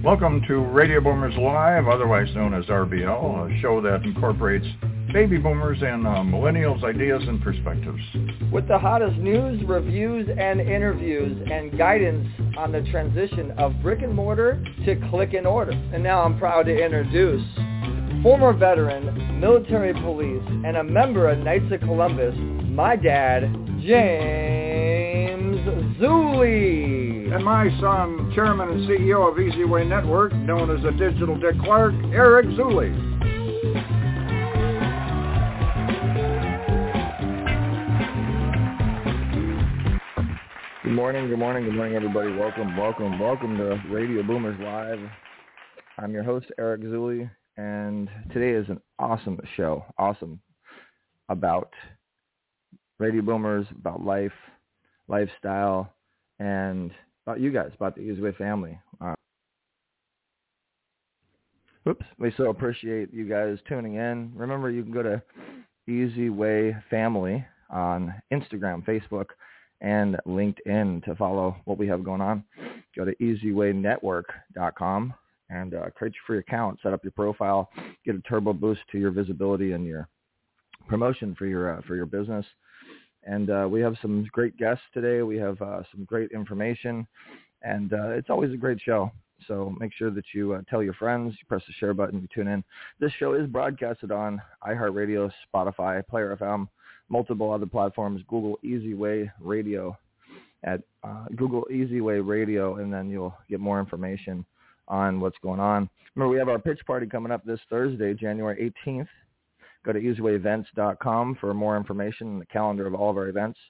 Welcome to Radio Boomers Live, otherwise known as RBL, a show that incorporates baby boomers and millennials' ideas and perspectives. With the hottest news, reviews, and interviews, and guidance on the transition of brick and mortar to click and order. And now I'm proud to introduce former veteran, military police, and a member of Knights of Columbus, my dad, James Zuley. And my son, chairman and CEO of Easy Way Network, known as the Digital Dick Clark, Eric Zuley. Good morning, everybody. Welcome to Radio Boomers Live. I'm your host, Eric Zuley, and today is an awesome show. Awesome. About Radio Boomers, about life, lifestyle, and about you guys, about the Easy Way family. We so appreciate you guys tuning in. Remember, you can go to Easy Way Family on Instagram, Facebook, and LinkedIn to follow what we have going on. Go to easywaynetwork.com and create your free account, set up your profile, get a turbo boost to your visibility and your promotion for your business. And we have some great guests today. We have some great information, and it's always a great show. So make sure that you tell your friends, you press the share button, you tune in. This show is broadcasted on iHeartRadio, Spotify, Player FM, multiple other platforms. Google Easy Way Radio at Google Easy Way Radio, and then you'll get more information on what's going on. Remember, we have our pitch party coming up this Thursday, January 18th. Go to easywayevents.com for more information on the calendar of all of our events.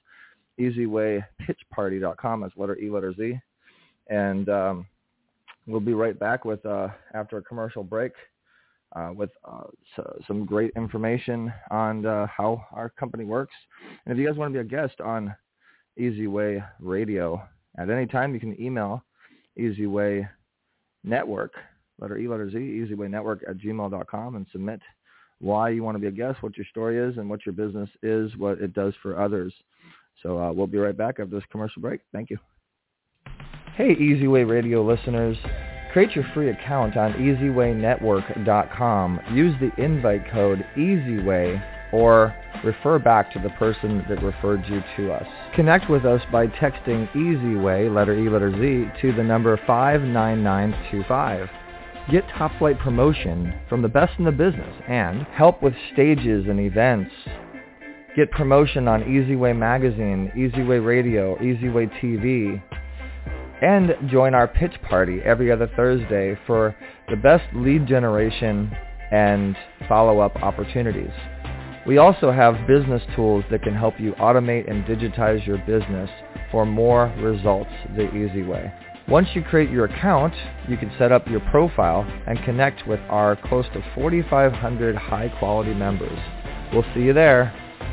easywaypitchparty.com, that's letter E, letter Z. And we'll be right back with after a commercial break with some great information on how our company works. And if you guys want to be a guest on Easy Way Radio at any time, you can email easywaynetwork, letter E, letter Z, easywaynetwork@gmail.com, and submit why you want to be a guest, what your story is, and what your business is, what it does for others. So we'll be right back after this commercial break. Thank you. Hey, Easy Way Radio listeners. Create your free account on easywaynetwork.com. Use the invite code EASYWAY or refer back to the person that referred you to us. Connect with us by texting EasyWay, letter E, letter Z, to the number 59925. Get top flight promotion from the best in the business and help with stages and events. Get promotion on Easy Way Magazine, Easy Way Radio, Easy Way TV. And join our pitch party every other Thursday for the best lead generation and follow-up opportunities. We also have business tools that can help you automate and digitize your business for more results the easy way. Once you create your account, you can set up your profile and connect with our close to 4,500 high-quality members. We'll see you there.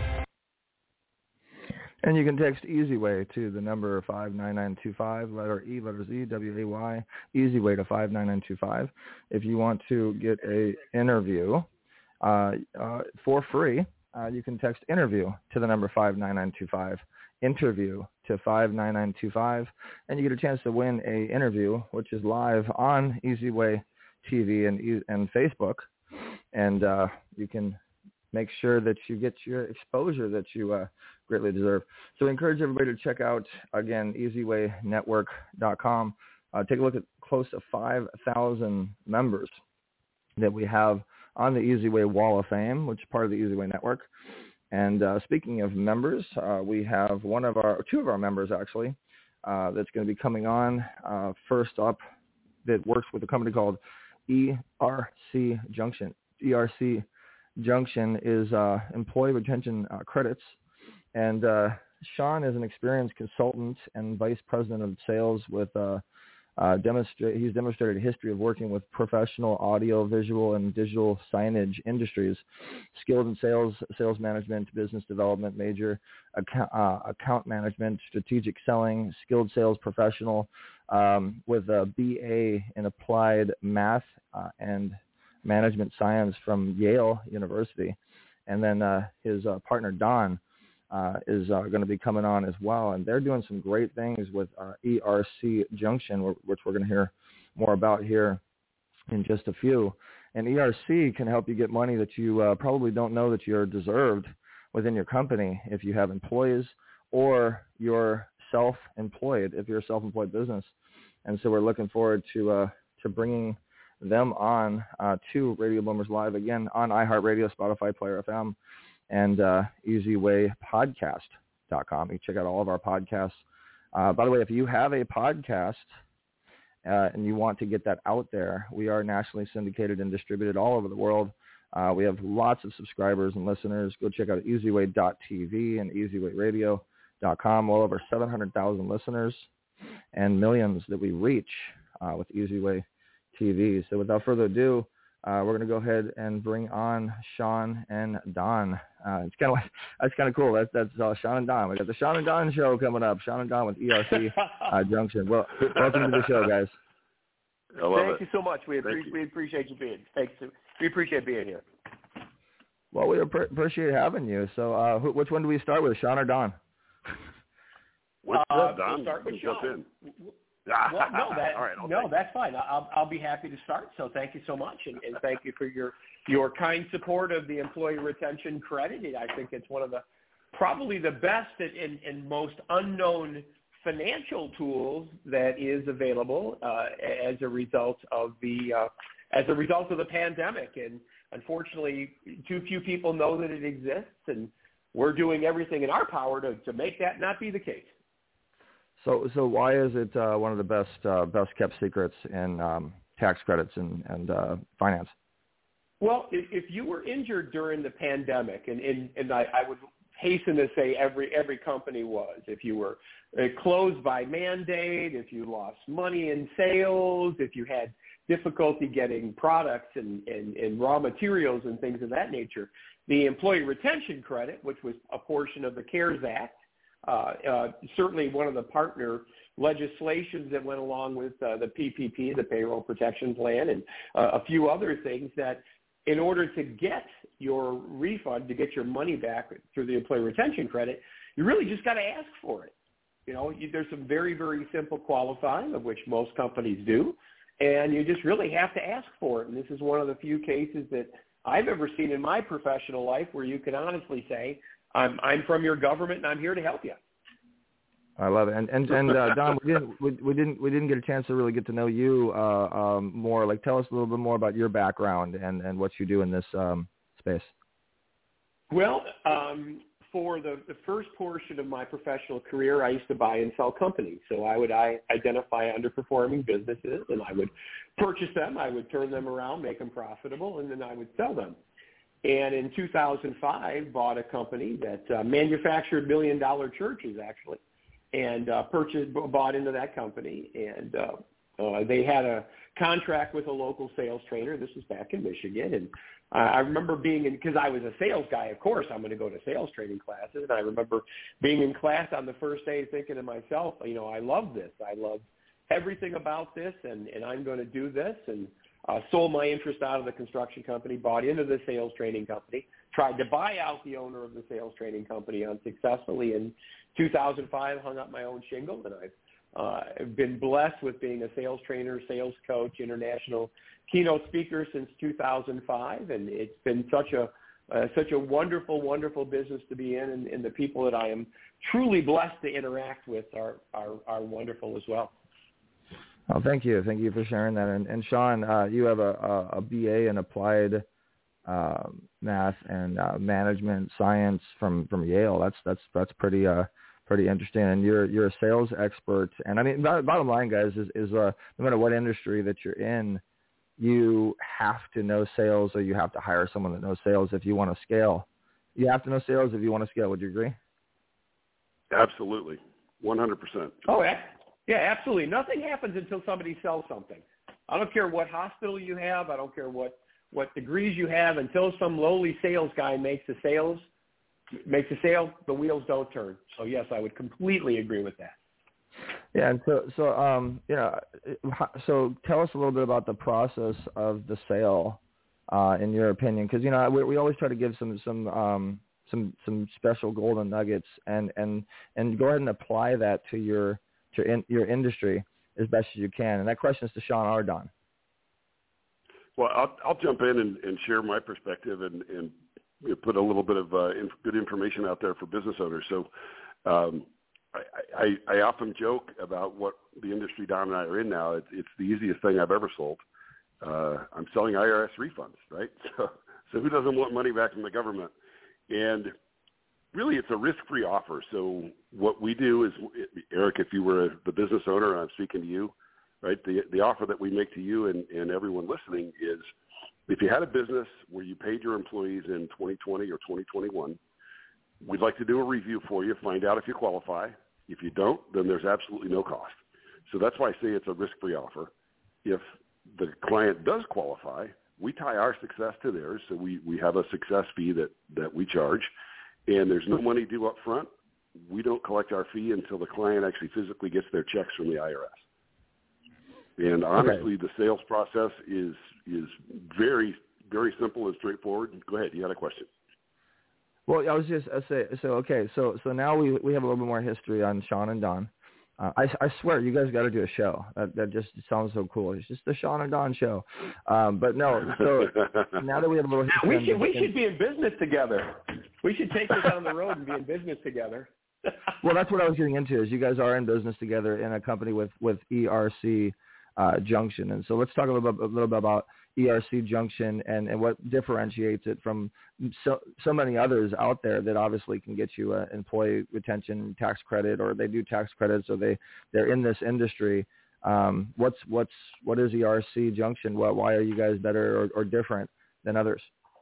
And you can text EasyWay to the number 59925, letter E, letter Z, W-A-Y, EasyWay to 59925. If you want to get an interview for free, you can text interview to the number 59925. Interview to 59925, and you get a chance to win a interview, which is live on Easy Way TV and Facebook, and you can make sure that you get your exposure that you greatly deserve. So we encourage everybody to check out, again, easywaynetwork.com. Take a look at close to 5,000 members that we have on the Easy Way Wall of Fame, which is part of the Easy Way Network. And speaking of members, we have two of our members actually that's going to be coming on. First up, that works with a company called ERC Junction. ERC Junction is employee retention credits, and Sean is an experienced consultant and vice president of sales with he's demonstrated a history of working with professional audio, visual, and digital signage industries, skilled in sales management, business development major, account management, strategic selling, skilled sales professional with a BA in applied math and management science from Yale University. And then his partner, Don, is going to be coming on as well. And they're doing some great things with ERC Junction, which we're going to hear more about here in just a few. And ERC can help you get money that you probably don't know that you're deserved within your company if you have employees or you're self-employed, if you're a self-employed business. And so we're looking forward to bringing them on to Radio Boomers Live again on iHeartRadio, Spotify, Player FM, and EasyWayPodcast.com. You can check out all of our podcasts. By the way, if you have a podcast and you want to get that out there, we are nationally syndicated and distributed all over the world. We have lots of subscribers and listeners. Go check out EasyWay.tv and EasyWayRadio.com. Well over 700,000 listeners and millions that we reach with EasyWay TV. So without further ado, we're going to go ahead and bring on Sean and Don. That's kind of cool. That's Sean and Don. We got the Sean and Don show coming up. Sean and Don with ERC Junction. Well, welcome to the show, guys. Thank you so much. We appreciate you being. Thanks. We appreciate being here. Well, we appreciate having you. So, which one do we start with, Sean or Don? Don? We'll start with Sean. That's fine. I'll be happy to start. So thank you so much, and thank you for your kind support of the employee retention credit. I think it's one of the probably the best and most unknown financial tools that is available as a result of the pandemic. And unfortunately, too few people know that it exists, and we're doing everything in our power to make that not be the case. So why is it one of the best kept secrets in tax credits and finance? Well, if you were injured during the pandemic, and I would hasten to say every company was, if you were closed by mandate, if you lost money in sales, if you had difficulty getting products and raw materials and things of that nature, the employee retention credit, which was a portion of the CARES Act, certainly one of the partner legislations that went along with the PPP, the Payroll Protection Plan, and a few other things that in order to get your refund, to get your money back through the employee retention credit, you really just got to ask for it. There's some very, very simple qualifying, of which most companies do, and you just really have to ask for it. And this is one of the few cases that I've ever seen in my professional life where you can honestly say, I'm from your government and I'm here to help you. I love it. And Don, we didn't get a chance to really get to know you more. Like, tell us a little bit more about your background and what you do in this space. Well, for the first portion of my professional career, I used to buy and sell companies. So I would identify underperforming businesses, and I would purchase them. I would turn them around, make them profitable, and then I would sell them. And in 2005, bought a company that manufactured $1 million churches, actually, and bought into that company. And they had a contract with a local sales trainer. This was back in Michigan. And I remember because I was a sales guy, of course, I'm going to go to sales training classes. And I remember being in class on the first day thinking to myself, I love this. I love everything about this, and I'm going to do this. And sold my interest out of the construction company, bought into the sales training company, tried to buy out the owner of the sales training company unsuccessfully. In 2005, hung up my own shingle, and I've been blessed with being a sales trainer, sales coach, international keynote speaker since 2005, and it's been such a wonderful, wonderful business to be in, and the people that I am truly blessed to interact with are wonderful as well. Oh, thank you. Thank you for sharing that. And Sean, you have a BA in applied math and management science from Yale. That's pretty interesting. And you're a sales expert. And I mean, bottom line, guys, is no matter what industry that you're in, you have to know sales, or you have to hire someone that knows sales if you want to scale. You have to know sales if you want to scale. Would you agree? Absolutely, 100%. Oh, yeah, absolutely. Nothing happens until somebody sells something. I don't care what hospital you have. I don't care what degrees you have. Until some lowly sales guy makes a sale, the wheels don't turn. So yes, I would completely agree with that. Yeah, and so tell us a little bit about the process of the sale, in your opinion, because we always try to give some special golden nuggets, and go ahead and apply that to your industry. as best as you can. And that question is to Sean or Don. Well, I'll jump in and share my perspective and put a little bit of good information out there for business owners. So I often joke about what the industry Don and I are in now. It's the easiest thing I've ever sold. I'm selling IRS refunds, right? So who doesn't want money back from the government? And really, it's a risk-free offer. So what we do is, Eric, if you were the business owner and I'm speaking to you, right, the offer that we make to you and everyone listening is, if you had a business where you paid your employees in 2020 or 2021, we'd like to do a review for you, find out if you qualify. If you don't, then there's absolutely no cost. So that's why I say it's a risk-free offer. If the client does qualify, we tie our success to theirs. So we have a success fee that we charge, and there's no money due up front. We don't collect our fee until the client actually physically gets their checks from the IRS. And honestly, the sales process is very, very simple and straightforward. Go ahead. You had a question. Well, I was just so now we have a little bit more history on Sean and Don. I swear, you guys got to do a show. That just sounds so cool. It's just the Sean and Don show. But no, so now that we have a little history, we should be in business together. We should take this on the road and be in business together. Well, that's what I was getting into. Is you guys are in business together in a company with ERC Junction, and so let's talk a little bit about ERC Junction and what differentiates it from so many others out there that obviously can get you an employee retention tax credit, or they do tax credits, or they're in this industry. What is ERC Junction? Why are you guys better or different than others?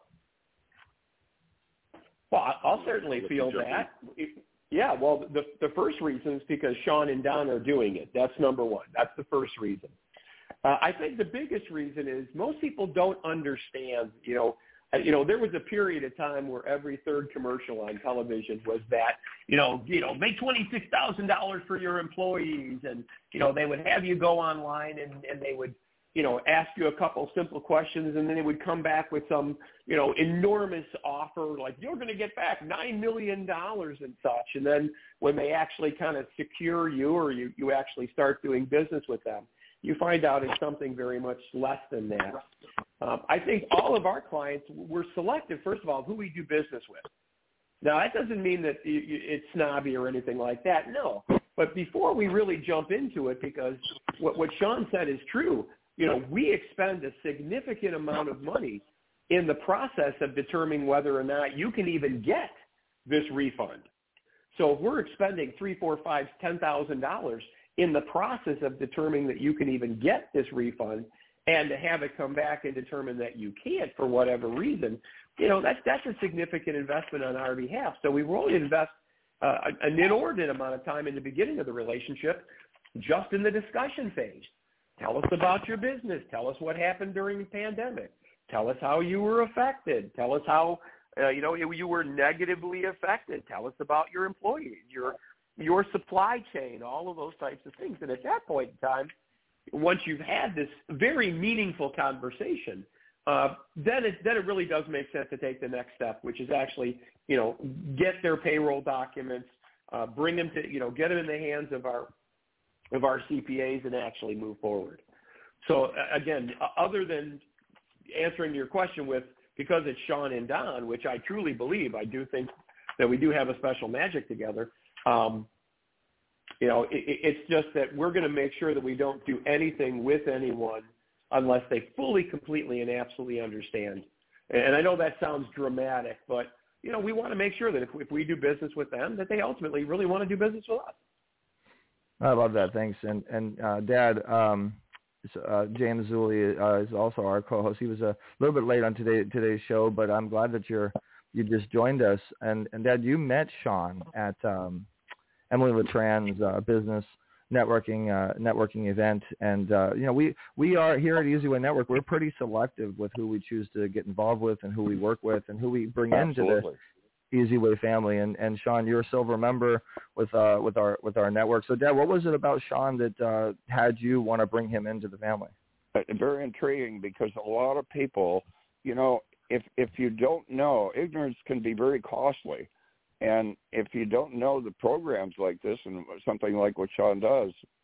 Well, I'll certainly feel that. Yeah, well, the first reason is because Sean and Don are doing it. That's number one. That's the first reason. I think the biggest reason is most people don't understand, there was a period of time where every third commercial on television was that, make $26,000 for your employees. And, they would have you go online and they would, ask you a couple simple questions, and then they would come back with some, enormous offer, like you're going to get back $9 million and such. And then when they actually kind of secure you, or you actually start doing business with them, you find out it's something very much less than that. I think all of our clients, we're selective, first of all, who we do business with. Now, that doesn't mean that it's snobby or anything like that, no. But before we really jump into it, because what Sean said is true, we expend a significant amount of money in the process of determining whether or not you can even get this refund. So if we're expending $3,000, $4,000, $5,000, $10,000 in the process of determining that you can even get this refund, and to have it come back and determine that you can't for whatever reason, that's a significant investment on our behalf. So we will invest an inordinate amount of time in the beginning of the relationship, just in the discussion phase. Tell us about your business. Tell us what happened during the pandemic. Tell us how you were affected. Tell us how you were negatively affected. Tell us about your employees, your supply chain, all of those types of things. And at that point in time, once you've had this very meaningful conversation, then it really does make sense to take the next step, which is actually, get their payroll documents, bring them to, get them in the hands of our CPAs and actually move forward. So again, other than answering your question with, because it's Sean and Don, which I truly believe, I do think that we do have a special magic together. It's just that we're going to make sure that we don't do anything with anyone unless they fully, completely, and absolutely understand. And I know that sounds dramatic, but, we want to make sure that if we do business with them, that they ultimately really want to do business with us. I love that. Thanks. And Dad, James Zulli is also our co-host. He was a little bit late on today's show, but I'm glad that you just joined us. And Dad, you met Sean at Emily Letran's business networking event, and we are here at Easy Way Network. We're pretty selective with who we choose to get involved with and who we work with and who we bring into the Easy Way family. And Sean, you're a silver member with our network. So Dad, what was it about Sean that had you want to bring him into the family? Very intriguing, because a lot of people, if you don't know, ignorance can be very costly. And if you don't know the programs like this and something like what Sean does,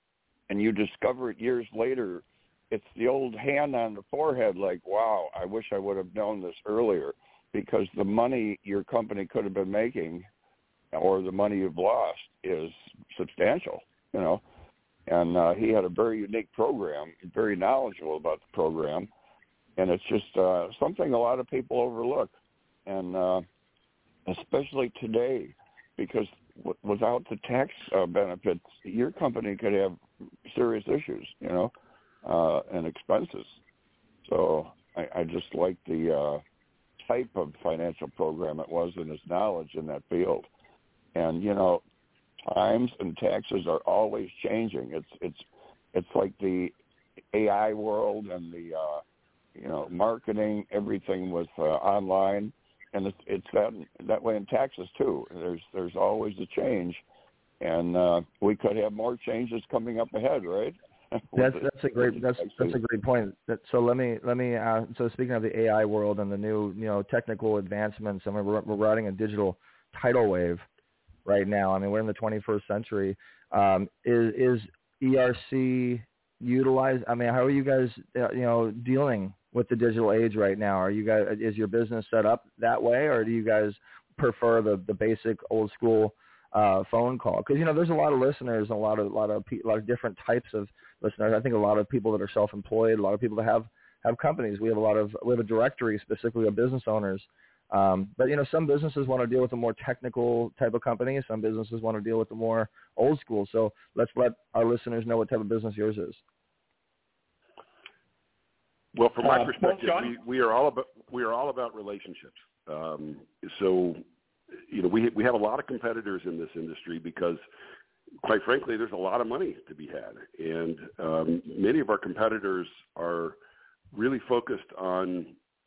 and you discover it years later, it's the old hand on the forehead like, wow, I wish I would have known this earlier, because the money your company could have been making or the money you've lost is substantial, you know. And he had a very unique program, very knowledgeable about the program, and it's just something a lot of people overlook, and especially today, because without the tax benefits, your company could have serious issues, you know, and expenses. So I just like the type of financial program it was and his knowledge in that field. And, you know, times and taxes are always changing. It's like the AI world and the, you know, marketing, everything with online. And it's that way in taxes too. There's always a change, and we could have more changes coming up ahead, right? That's a great point. So let me so speaking of the AI world and the new, you know, technical advancements, I mean, we're riding a digital tidal wave right now. I mean, we're in the 21st century. Is ERC utilized? I mean, how are you guys, you know, dealing with the digital age right now? Is your business set up that way, or do you guys prefer the basic old school phone call? Because, you know, there's a lot of listeners, a lot of different types of listeners. I think a lot of people that are self-employed, a lot of people that have companies. We have a directory specifically of business owners. But, you know, some businesses want to deal with a more technical type of company. Some businesses want to deal with the more old school. So let's let our listeners know what type of business yours is. Well, from my perspective, we are all about relationships. So, you know, we have a lot of competitors in this industry because, quite frankly, there's a lot of money to be had, and many of our competitors are really focused on.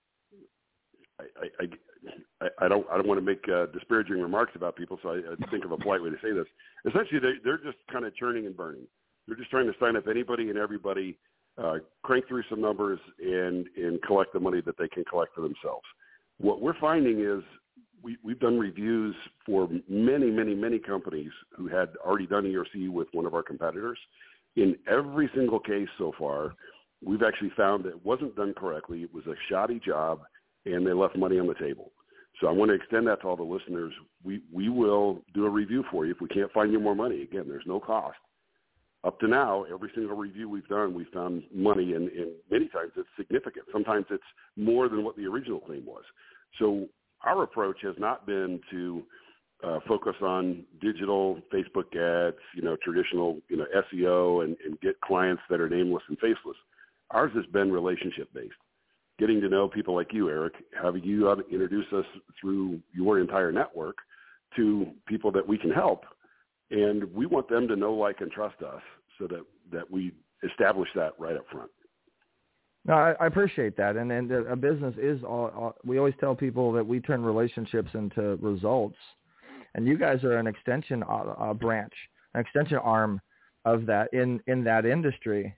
I don't want to make disparaging remarks about people, so I think of a polite way to say this. Essentially, they're just kind of churning and burning. They're just trying to sign up anybody and everybody. Crank through some numbers and collect the money that they can collect for themselves. What we're finding is we've done reviews for many companies who had already done ERC with one of our competitors. In every single case so far, we've actually found that it wasn't done correctly. It was a shoddy job, and they left money on the table. So I want to extend that to all the listeners. We will do a review for you if we can't find you more money. Again, there's no cost. Up to now, every single review we've done, we've found money, and many times it's significant. Sometimes it's more than what the original claim was. So our approach has not been to focus on digital Facebook ads, you know, traditional, you know, SEO and get clients that are nameless and faceless. Ours has been relationship-based, getting to know people like you, Eric, having you introduce us through your entire network to people that we can help. And we want them to know, like, and trust us so that we establish that right up front. No, I appreciate that. And a business is we always tell people that we turn relationships into results. And you guys are an extension branch, an extension arm of that in that industry.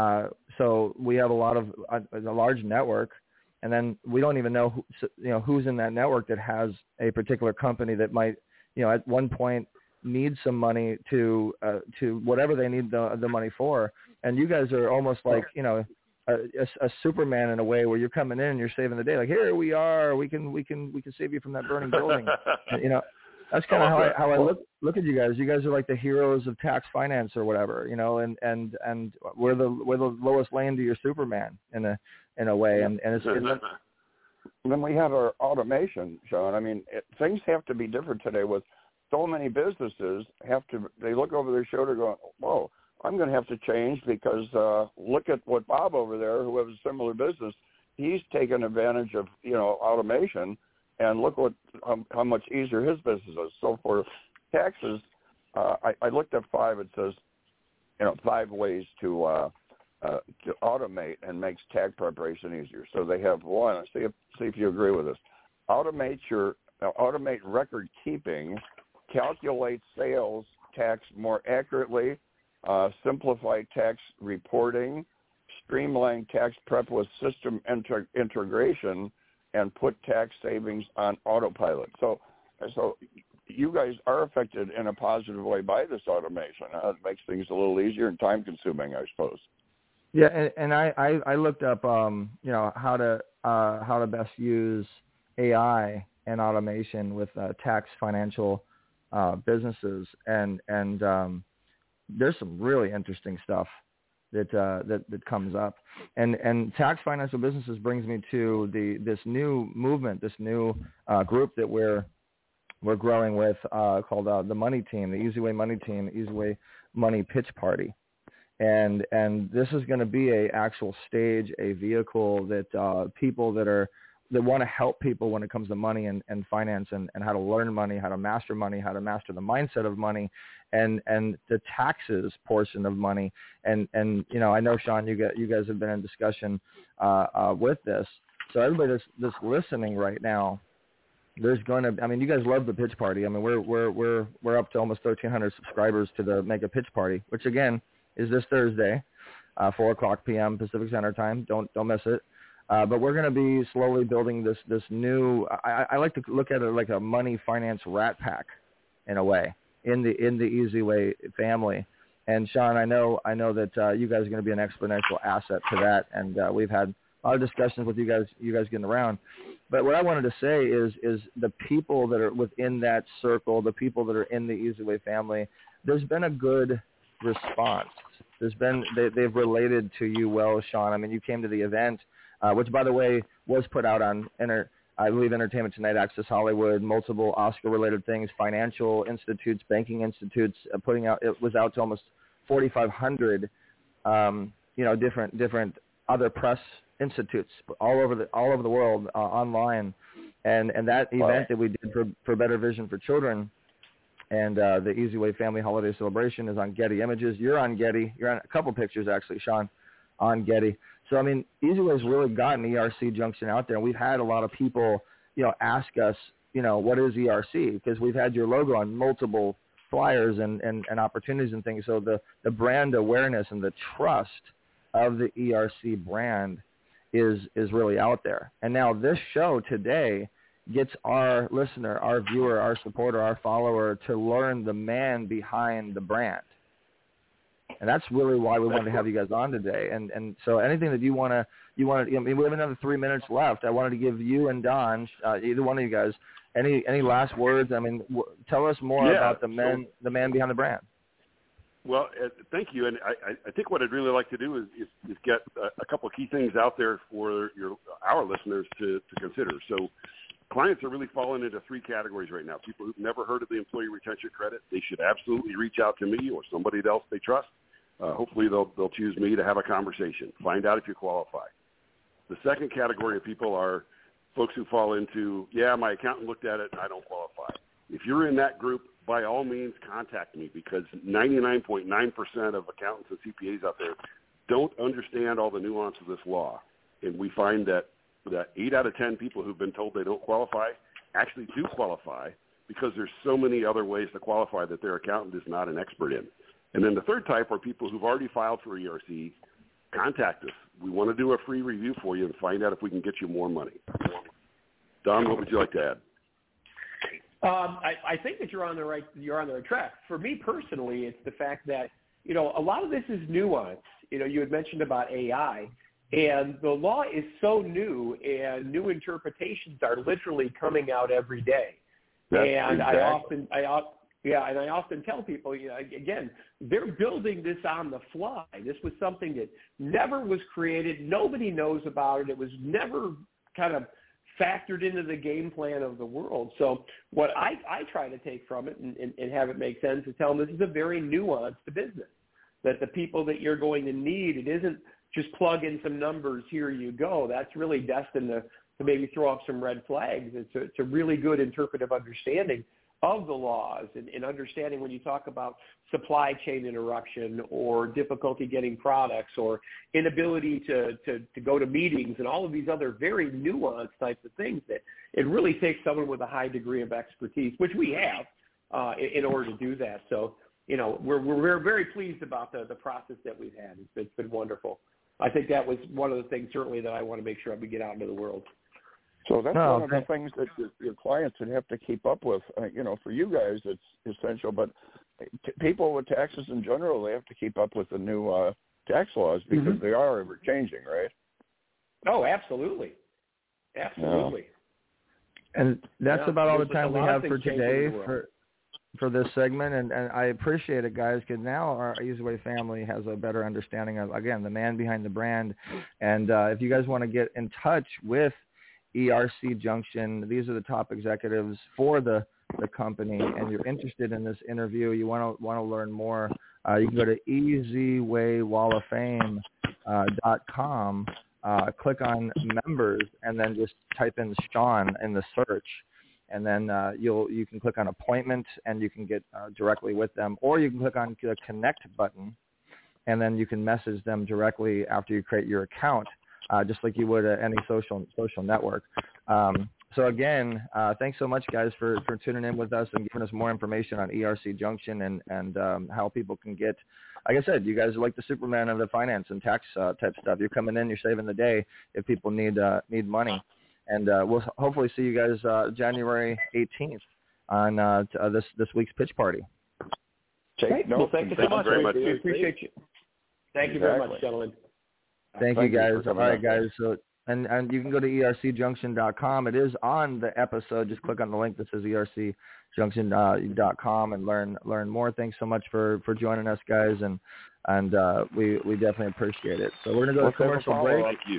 So we have a large network, and then we don't even know who's in that network that has a particular company that might, you know, at one point need some money to whatever they need the money for. And you guys are almost like, you know, a Superman in a way, where you're coming in and you're saving the day. Like, here we are, we can save you from that burning building. And, you know, that's kind of how I look at you guys. You guys are like the heroes of tax finance or whatever, you know, and we're the Lois Lane to your Superman in a way. And it's then we have our automation, Sean. I mean, things have to be different today with so many businesses they look over their shoulder going, whoa, I'm going to have to change because look at what Bob over there, who has a similar business, he's taken advantage of, you know, automation, and look how much easier his business is. So for taxes, I looked at 5. It says, you know, 5 ways to automate and makes tax preparation easier. So they have one. See if you agree with this. Automate record keeping, calculate sales tax more accurately, simplify tax reporting, streamline tax prep with system integration, and put tax savings on autopilot. So you guys are affected in a positive way by this automation. It makes things a little easier and time consuming, I suppose. Yeah, and I looked up how to best use AI and automation with tax financial businesses, and there's some really interesting stuff that comes up, and tax financial businesses brings me to this new movement, this new group that we're growing with called the Money Team, the Easy Way Money Team, Easy Way Money Pitch Party. And this is going to be a actual stage, a vehicle that people that want to help people when it comes to money and finance and how to learn money, how to master the mindset of money, and the taxes portion of money. And I know, Sean, you guys have been in discussion with this. So everybody that's listening right now, there's going to, you guys love the pitch party. We're up to almost 1,300 subscribers to the Mega Pitch Party, which again is this Thursday, 4:00 p.m. Pacific Standard Time. Don't miss it. But we're going to be slowly building this new. I like to look at it like a money finance rat pack, in a way, in the Easy Way family. And Sean, I know that you guys are going to be an exponential asset to that. And we've had a lot of discussions with you guys getting around. But what I wanted to say is the people that are within that circle, the people that are in the Easy Way family, there's been a good response. They've related to you well, Sean. You came to the event, which, by the way, was put out on I believe Entertainment Tonight, Access Hollywood, multiple Oscar-related things, financial institutes, banking institutes, putting out. It was out to almost 4,500, different other press institutes all over the world online, and that event that we did for Better Vision for Children. And the Easy Way Family Holiday Celebration is on Getty Images. You're on Getty. You're on a couple pictures, actually, Sean, on Getty. So, Easy Way's really gotten ERC Junction out there. And we've had a lot of people, ask us, what is ERC? Because we've had your logo on multiple flyers and opportunities and things. So the brand awareness and the trust of the ERC brand is really out there. And now this show today gets our listener, our viewer, our supporter, our follower to learn the man behind the brand. And that's really why we wanted to have you guys on today. And so anything that you want to, we have another 3 minutes left. I wanted to give you and Don, either one of you guys, any last words? Tell us more about the man behind the brand. Well, thank you. And I think what I'd really like to do is get a couple of key things out there for our listeners to consider. So clients are really falling into three categories right now. People who've never heard of the Employee Retention Credit, they should absolutely reach out to me or somebody else they trust. Hopefully they'll choose me to have a conversation, find out if you qualify. The second category of people are folks who fall into, my accountant looked at it and I don't qualify. If you're in that group, by all means, contact me, because 99.9% of accountants and CPAs out there don't understand all the nuance of this law. And we find that 8 out of 10 people who've been told they don't qualify actually do qualify, because there's so many other ways to qualify that their accountant is not an expert in. And then the third type are people who've already filed for ERC. Contact us. We want to do a free review for you and find out if we can get you more money. Don, what would you like to add? I think that you're on the right track. For me personally, it's the fact that, a lot of this is nuance. You had mentioned about AI, and the law is so new, and new interpretations are literally coming out every day. And exactly. I often tell people, again, they're building this on the fly. This was something that never was created. Nobody knows about it. It was never kind of factored into the game plan of the world. So what I try to take from it and have it make sense is tell them this is a very nuanced business, that the people that you're going to need, it isn't just plug in some numbers, here you go. That's really destined to maybe throw up some red flags. It's a really good interpretive understanding of the laws and understanding when you talk about supply chain interruption or difficulty getting products or inability to go to meetings and all of these other very nuanced types of things, that it really takes someone with a high degree of expertise, which we have, in order to do that. So, we're very pleased about the process that we've had. It's been wonderful. I think that was one of the things certainly that I want to make sure we get out into the world. So that's one of the things that your clients would have to keep up with. For you guys, it's essential, but people with taxes in general, they have to keep up with the new tax laws because they are ever changing, right? Oh, absolutely. Absolutely. And that's about all the time we have for today for this segment. And I appreciate it, guys, because now our Easy Way family has a better understanding of, again, the man behind the brand. And if you guys want to get in touch with ERC Junction, these are the top executives for the company, and you're interested in this interview, you want to learn more, you can go to easywaywalloffame.com, click on members, and then just type in Sean in the search, and then you can click on appointment, and you can get directly with them, or you can click on the connect button, and then you can message them directly after you create your account, just like you would at any social network. So again, thanks so much, guys, for tuning in with us and giving us more information on ERC Junction and how people can get, like I said, you guys are like the Superman of the finance and tax type stuff. You're coming in, you're saving the day if people need money. And we'll hopefully see you guys January 18th on this week's pitch party. Great. Well, thank you so much. We appreciate you. Thank you very much, gentlemen. Thank you, guys. All right, guys. So. And you can go to ercjunction.com. It is on the episode. Just click on the link that says ercjunction.com and learn more. Thanks so much for joining us, guys, and we definitely appreciate it. So we're gonna go to commercial break. Thank you.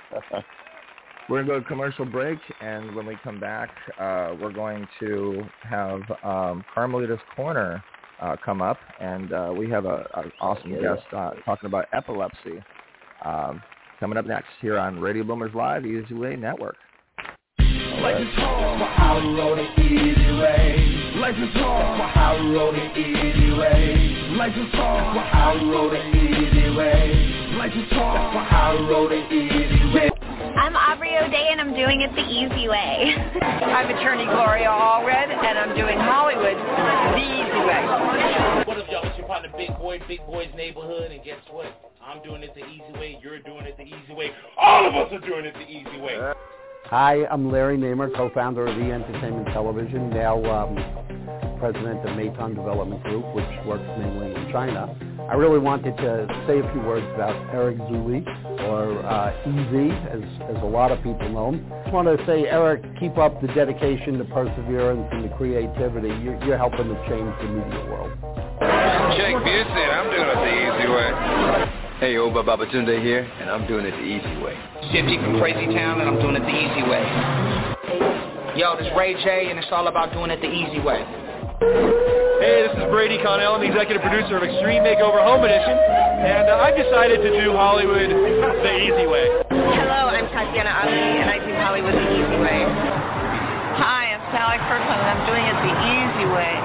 We're gonna go to commercial break, and when we come back, we're going to have Carmelita's Corner come up, and we have an awesome guest talking about epilepsy. Coming up next here on Radio Boomers Live, Easy Way Network. Life is hard for how we roll the easy way. Life is hard for how we roll the easy way. Life is hard for how we roll the easy way. Life is hard for how we roll the easy way. I'm Aubrey O'Day, and I'm doing it the easy way. I'm attorney Gloria Allred, and I'm doing Hollywood the easy way. What up, y'all? It's your partner Big Boy's Neighborhood, and guess what? I'm doing it the easy way. You're doing it the easy way. All of us are doing it the easy way. Hi, I'm Larry Namer, co-founder of E! Entertainment Television, now president of Meitan Development Group, which works mainly in China. I really wanted to say a few words about Eric Zuli, or EZ, as a lot of people know him. I just want to say, Eric, keep up the dedication, the perseverance, and the creativity. You're helping to change the media world. Jake Busey, I'm doing it the easy way. Hey, Oba Babatunde here, and I'm doing it the easy way. Shifty from Crazy Town, and I'm doing it the easy way. Yo, this is Ray J, and it's all about doing it the easy way. Hey, this is Brady Connell. I'm the executive producer of Extreme Makeover Home Edition, and I've decided to do Hollywood the easy way. Hello, I'm Tatiana Ali, and I do Hollywood the easy way. Hi, I'm Sally Kirkland, and I'm doing it the easy way.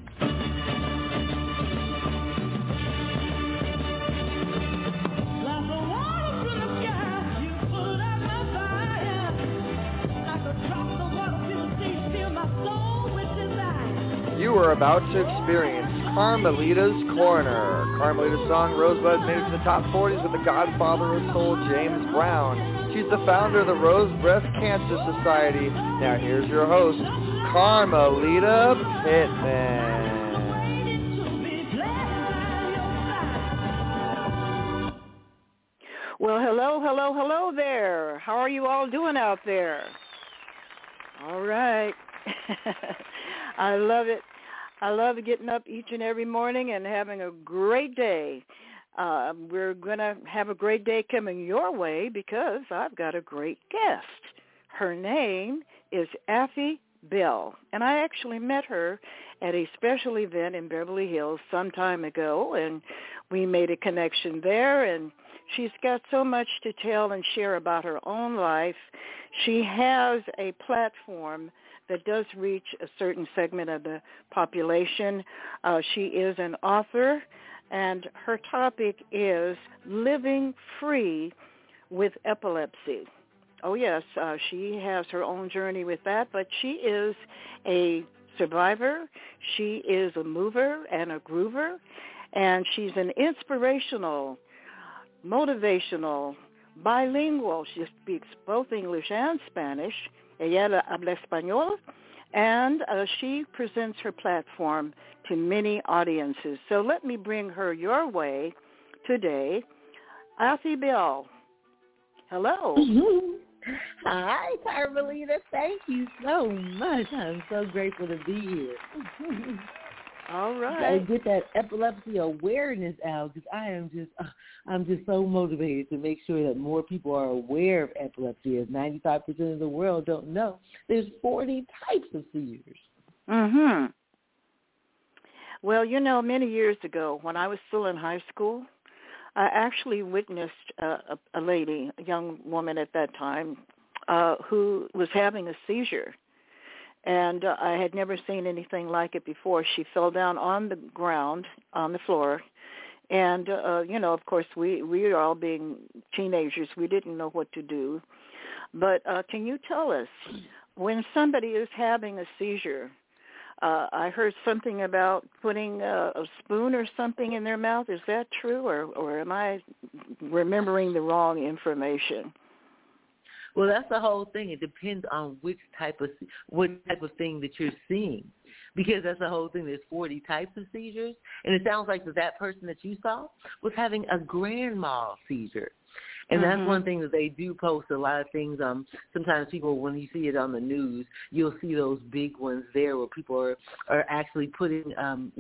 You are about to experience Carmelita's Corner. Carmelita's song Rosebud made it to the top 40s with the godfather of soul, James Brown. She's the founder of the Rose Breast Cancer Society. Now here's your host, Carmelita Pittman. Well, hello there. How are you all doing out there? All right. I love it. I love getting up each and every morning and having a great day. We're going to have a great day coming your way because I've got a great guest. Her name is Affie Bell, and I actually met her at a special event in Beverly Hills some time ago, and we made a connection there, and she's got so much to tell and share about her own life. She has a platform that does reach a certain segment of the population. She is an author, and her topic is living free with epilepsy. Oh, yes, she has her own journey with that, but she is a survivor. She is a mover and a groover, and she's an inspirational, motivational bilingual. She speaks both English and Spanish. Ella habla español, and she presents her platform to many audiences. So let me bring her your way today. Athie Bell. Hello. Hi, Carmelita. Thank you so much. I'm so grateful to be here. All right. Gotta get that epilepsy awareness out because I'm just so motivated to make sure that more people are aware of epilepsy. As 95% of the world don't know, there's 40 types of seizures. Mhm. Well, many years ago when I was still in high school, I actually witnessed a lady, a young woman at that time, who was having a seizure. And I had never seen anything like it before. She fell down on the ground, on the floor. And, of course, we are all being teenagers. We didn't know what to do. But can you tell us, when somebody is having a seizure, I heard something about putting a spoon or something in their mouth. Is that true, or am I remembering the wrong information? Well, that's the whole thing. It depends on what type of thing that you're seeing, because that's the whole thing. There's 40 types of seizures, and it sounds like that person that you saw was having a grand mal seizure. And that's one thing that they do post a lot of things. Sometimes people, when you see it on the news, you'll see those big ones there where people are actually putting,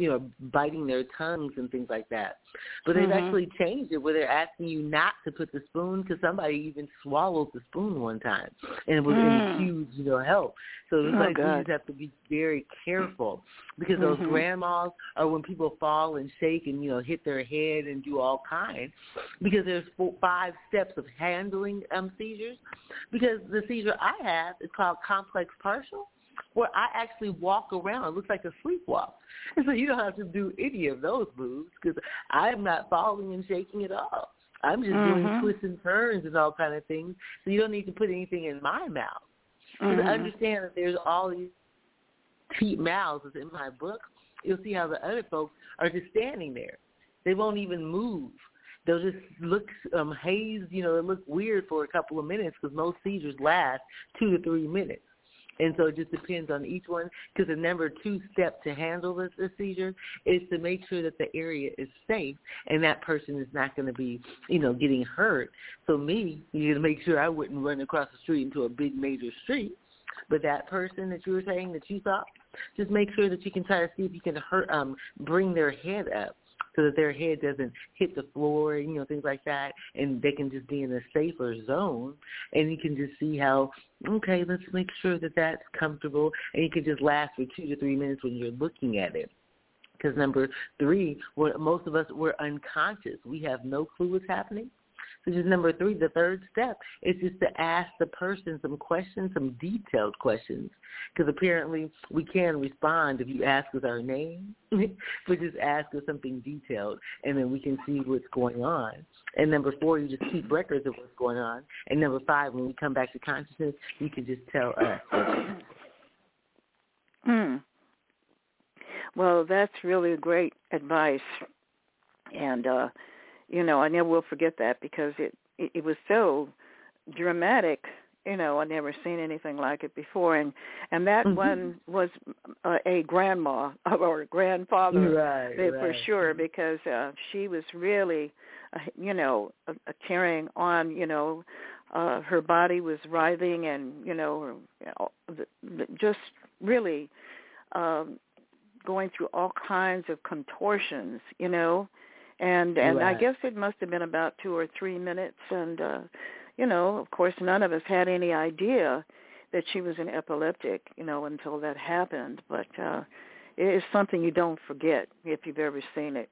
biting their tongues and things like that. But they've actually changed it where they're asking you not to put the spoon, because somebody even swallowed the spoon one time, and it was in huge, help. So it's we just have to be very careful, because those grand mal are when people fall and shake and, hit their head and do all kinds, because there's 5 steps of handling seizures. Because the seizure I have is called complex partial, where I actually walk around. It looks like a sleepwalk. And so you don't have to do any of those moves, because I'm not falling and shaking at all. I'm just doing twists and turns and all kind of things. So you don't need to put anything in my mouth. To understand that there's all these cheap mouths that's in my book, you'll see how the other folks are just standing there. They won't even move. They'll just look hazed, they look weird for a couple of minutes, because most seizures last 2 to 3 minutes. And so it just depends on each one, because the number 2 step to handle the seizure is to make sure that the area is safe and that person is not going to be, getting hurt. So you got to make sure I wouldn't run across the street into a big major street. But that person that you were saying that you saw, just make sure that you can try to see if you can bring their head up, so that their head doesn't hit the floor, things like that, and they can just be in a safer zone. And you can just see how, okay, let's make sure that that's comfortable, and you can just last for 2 to 3 minutes when you're looking at it. Because number 3, most of us, we're unconscious. We have no clue what's happening. So just number 3, the third step is just to ask the person some questions, some detailed questions, because apparently we can respond if you ask us our name, but just ask us something detailed, and then we can see what's going on. And number 4, you just keep records of what's going on. And number 5, when we come back to consciousness, you can just tell us. Well, that's really great advice, and I never will forget that, because it was so dramatic. I never seen anything like it before, and that one was a grandma or a grandfather, right, for sure, because she was really, carrying on. Her body was writhing, and just really going through all kinds of contortions, And I guess it must have been about 2 or 3 minutes. And, of course, none of us had any idea that she was an epileptic, until that happened. But it is something you don't forget if you've ever seen it.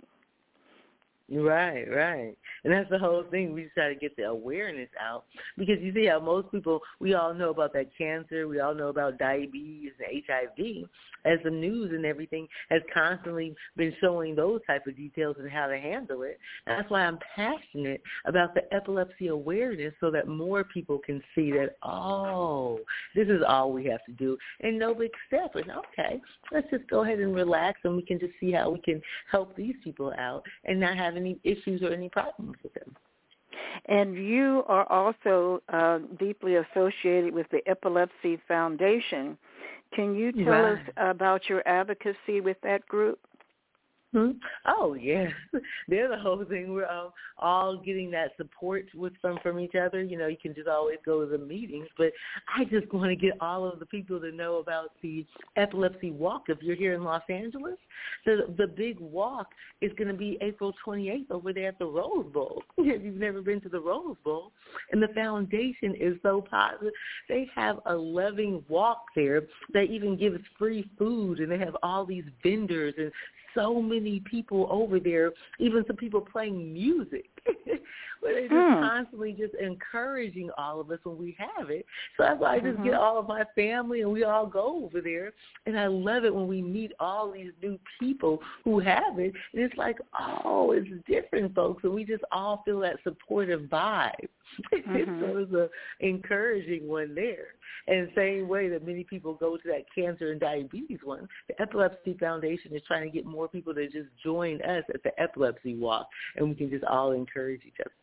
Right. And that's the whole thing. We just got to get the awareness out, because you see how most people, we all know about that cancer. We all know about diabetes and HIV, as the news and everything has constantly been showing those type of details and how to handle it. And that's why I'm passionate about the epilepsy awareness, so that more people can see that, this is all we have to do, and no big step. And okay, let's just go ahead and relax, and we can just see how we can help these people out and not have any issues or any problems with them. And you are also deeply associated with the Epilepsy Foundation. Can you tell us about your advocacy with that group? Oh, yes. They're the whole thing. We're all getting that support from each other. You know, you can just always go to the meetings, but I just want to get all of the people to know about the Epilepsy Walk. If you're here in Los Angeles, the big walk is going to be April 28th over there at the Rose Bowl. If you've never been to the Rose Bowl, and the foundation is so positive. They have a loving walk there. They even give us free food, and they have all these vendors and so many people over there, even some people playing music. Where they're just constantly just encouraging all of us when we have it. So that's why I just get all of my family and we all go over there. And I love it when we meet all these new people who have it. And it's like, oh, it's different, folks. And we just all feel that supportive vibe. So it's an encouraging one there. And the same way that many people go to that cancer and diabetes one, the Epilepsy Foundation is trying to get more people to just join us at the Epilepsy Walk, and we can just all encourage each other.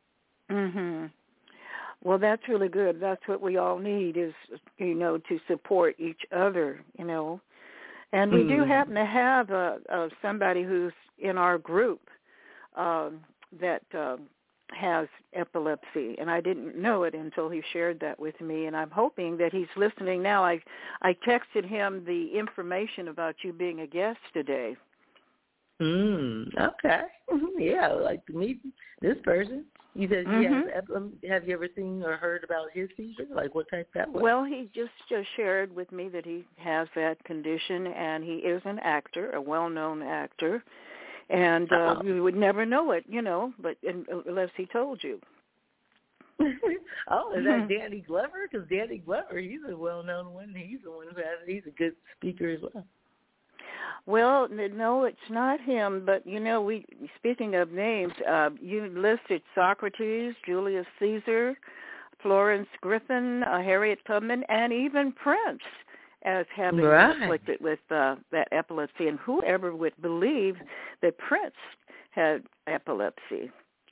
Well, that's really good. That's what we all need is, you know, to support each other, you know. And we do happen to have somebody who's in our group that has epilepsy, and I didn't know it until he shared that with me, and I'm hoping that he's listening now. I texted him the information about you being a guest today. Okay. Yeah, I would like to meet this person. You said he has epilepsy. Have you ever seen or heard about his seizure? Like what type that was? Well, he just shared with me that he has that condition, and he is an actor, a well-known actor. And you would never know it, you know, but unless he told you. Oh, is that Danny Glover? Because Danny Glover, he's a well-known one. He's the one who has it. He's a good speaker as well. Well, no, it's not him. But, you know, speaking of names, you listed Socrates, Julius Caesar, Florence Griffin, Harriet Tubman, and even Prince as having been afflicted with that epilepsy. And whoever would believe that Prince had epilepsy?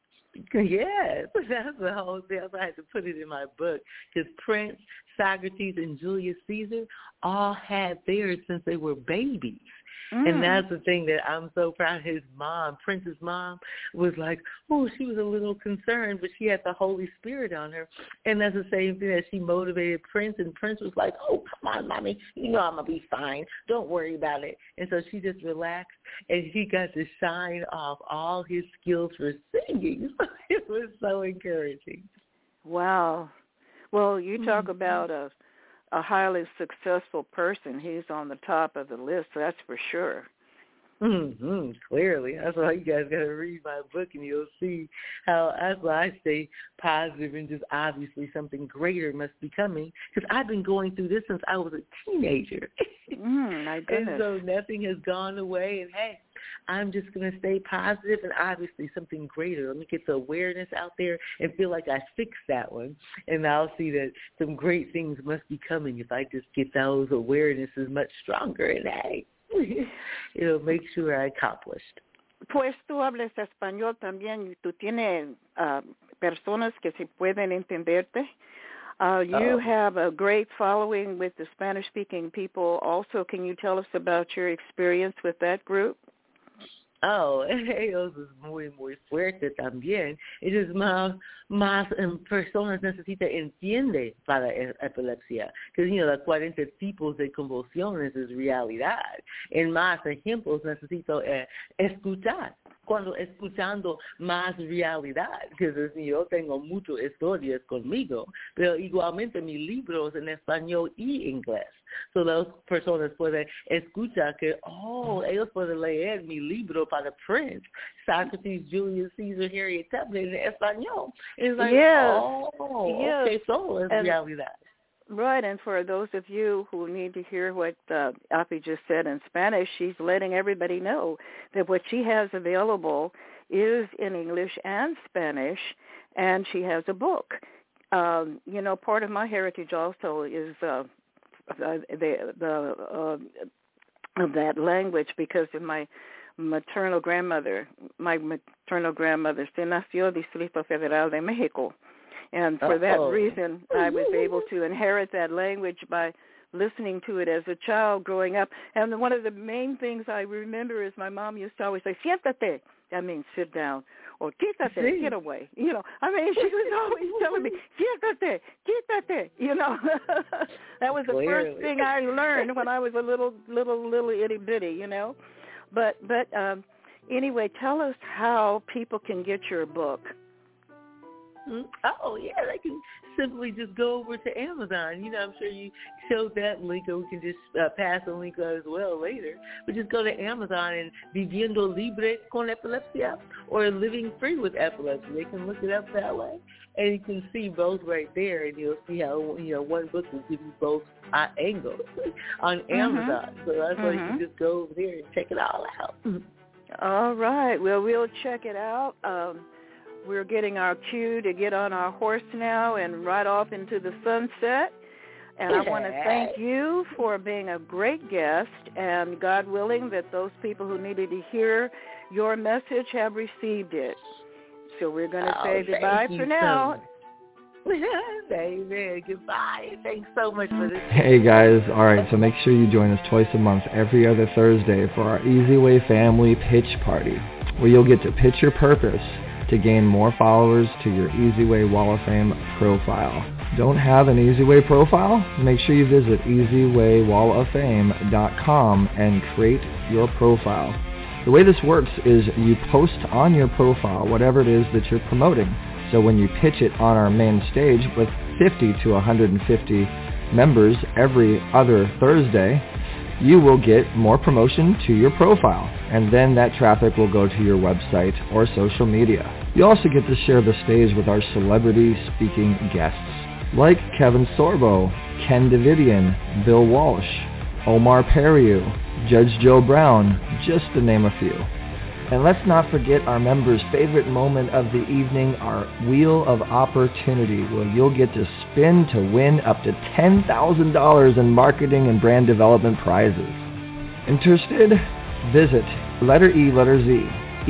Yes, that's the whole thing. I had to put it in my book because Prince, Socrates, and Julius Caesar all had theirs since they were babies. And that's the thing that I'm so proud of. His mom, Prince's mom, was like, oh, she was a little concerned, but she had the Holy Spirit on her. And that's the same thing that she motivated Prince. And Prince was like, oh, come on, Mommy. You know I'm going to be fine. Don't worry about it. And so she just relaxed, and he got to shine off all his skills for singing. It was so encouraging. Wow. Well, you talk about a highly successful person. He's on the top of the list, that's for sure. Clearly. That's why you guys got to read my book, and you'll see how that's why I stay positive and just obviously something greater must be coming, because I've been going through this since I was a teenager. My goodness. And so nothing has gone away, and hey, I'm just going to stay positive and obviously something greater. Let me get the awareness out there and feel like I fixed that one, and I'll see that some great things must be coming if I just get those awarenesses much stronger, and hey, it'll make sure I accomplished. Pues tú hablas español también y tú tienes personas que se pueden entenderte. You have a great following with the Spanish-speaking people. Also, can you tell us about your experience with that group? Oh, ellos es muy, muy fuerte también. Ellos más personas necesitan entiende para epilepsia. Because, you know, las 40 tipos de convulsiones es realidad. En más ejemplos necesito escuchar. Cuando escuchando más realidad, que yo tengo muchas historias conmigo, pero igualmente mis libros en español y inglés. So las personas pueden escuchar que, ellos pueden leer mi libro para Prince, Socrates, Julius Caesar, Harriet Tubman en español. It's like, okay, so es realidad. Right, and for those of you who need to hear what Afi just said in Spanish, she's letting everybody know that what she has available is in English and Spanish, and she has a book. You know, part of my heritage also is of that language, because of my maternal grandmother. My maternal grandmother, se nació Distrito Federal de Mexico. And for that reason, I was able to inherit that language by listening to it as a child growing up. And one of the main things I remember is my mom used to always say, siéntate. That means sit down. Or quítate, get away. You know, I mean, she was always telling me, quítate, quítate. You know, that was the first thing I learned when I was a little itty bitty. You know, but anyway, tell us how people can get your book. Oh, yeah, they can simply just go over to Amazon. You know, I'm sure you showed that link, or we can just pass the link as well later. But just go to Amazon and Viviendo Libre con Epilepsia or Living Free with Epilepsy. They can look it up that way. And you can see both right there, and you'll see how, you know, one book will give you both angles on Amazon. So that's why you can just go over there and check it all out. All right. Well, we'll check it out. We're getting our cue to get on our horse now and ride off into the sunset. And I want to thank you for being a great guest. And God willing that those people who needed to hear your message have received it. So we're going to say goodbye for now. Amen. Goodbye. Thanks so much for this. Hey guys, all right, so make sure you join us twice a month, every other Thursday, for our Easy Way Family Pitch Party, where you'll get to pitch your purpose to gain more followers to your Easy Way Wall of Fame profile. Don't have an Easy Way profile? Make sure you visit easywallofFame.com and create your profile. The way this works is you post on your profile whatever it is that you're promoting. So when you pitch it on our main stage with 50 to 150 members every other Thursday, you will get more promotion to your profile, and then that traffic will go to your website or social media. You also get to share the stage with our celebrity speaking guests, like Kevin Sorbo, Ken Davidian, Bill Walsh, Omar Periu, Judge Joe Brown, just to name a few. And let's not forget our members' favorite moment of the evening, our Wheel of Opportunity, where you'll get to spin to win up to $10,000 in marketing and brand development prizes. Interested? Visit letter E, letter Z,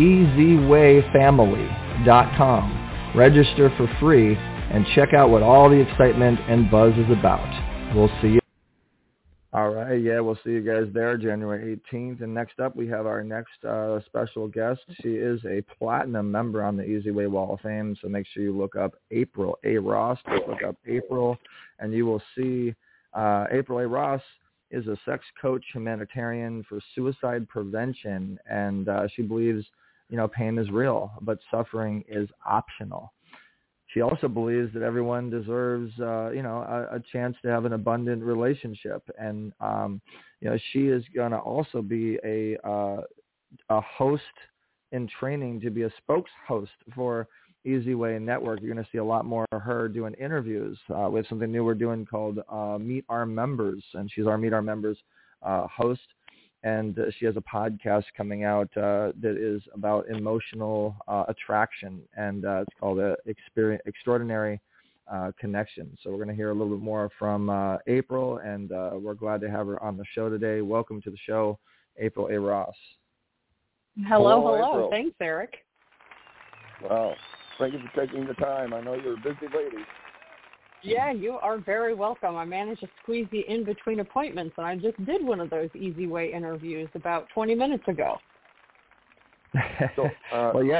easywayfamily.com. Register for free and check out what all the excitement and buzz is about. We'll see you. All right, yeah, we'll see you guys there January 18th. And next up, we have our next special guest. She is a platinum member on the Easy Way Wall of Fame, so make sure you look up April A. Ross. Just look up April, and you will see April A. Ross is a sex coach humanitarian for suicide prevention, and she believes, you know, pain is real, but suffering is optional. She also believes that everyone deserves, a chance to have an abundant relationship. And, she is going to also be a host in training to be a spokeshost for Easy Way Network. You're going to see a lot more of her doing interviews. We have something new we're doing called Meet Our Members, and she's our Meet Our Members host. And she has a podcast coming out that is about emotional attraction, and it's called Extraordinary Connection. So we're going to hear a little bit more from April, and we're glad to have her on the show today. Welcome to the show, April A. Ross. Hello. April. Thanks, Eric. Wow. Thank you for taking the time. I know you're a busy lady. Yeah, you are very welcome. I managed to squeeze you in between appointments, and I just did one of those Easy Way interviews about 20 minutes ago. So, well, yeah,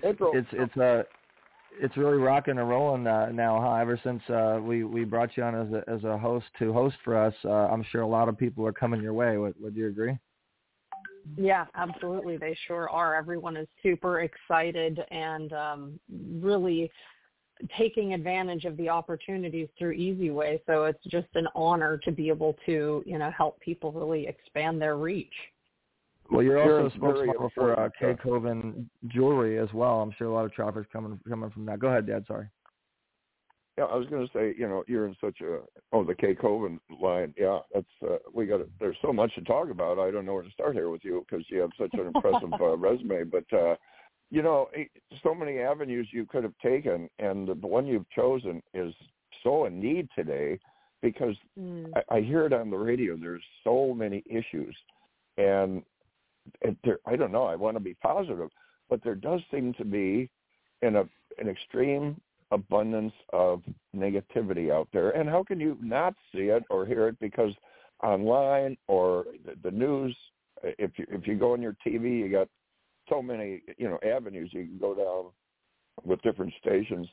it's really rocking and rolling now, huh? Ever since we brought you on as a host to host for us, I'm sure a lot of people are coming your way. Would you agree? Yeah, absolutely. They sure are. Everyone is super excited and really taking advantage of the opportunities through Easy Way. So it's just an honor to be able to, help people really expand their reach. Well, you're also a spokesman for K. Coven Jewelry as well. I'm sure a lot of traffic's coming from that. Go ahead, Dad. Sorry. Yeah, I was going to say, you're in such the K. Coven line. Yeah, that's there's so much to talk about. I don't know where to start here with you because you have such an impressive resume. But so many avenues you could have taken, and the one you've chosen is so in need today because I hear it on the radio. There's so many issues, and I don't know, I want to be positive, but there does seem to be an extreme abundance of negativity out there. And how can you not see it or hear it? Because online or the news, if you go on your TV, you got so many, avenues you can go down with different stations,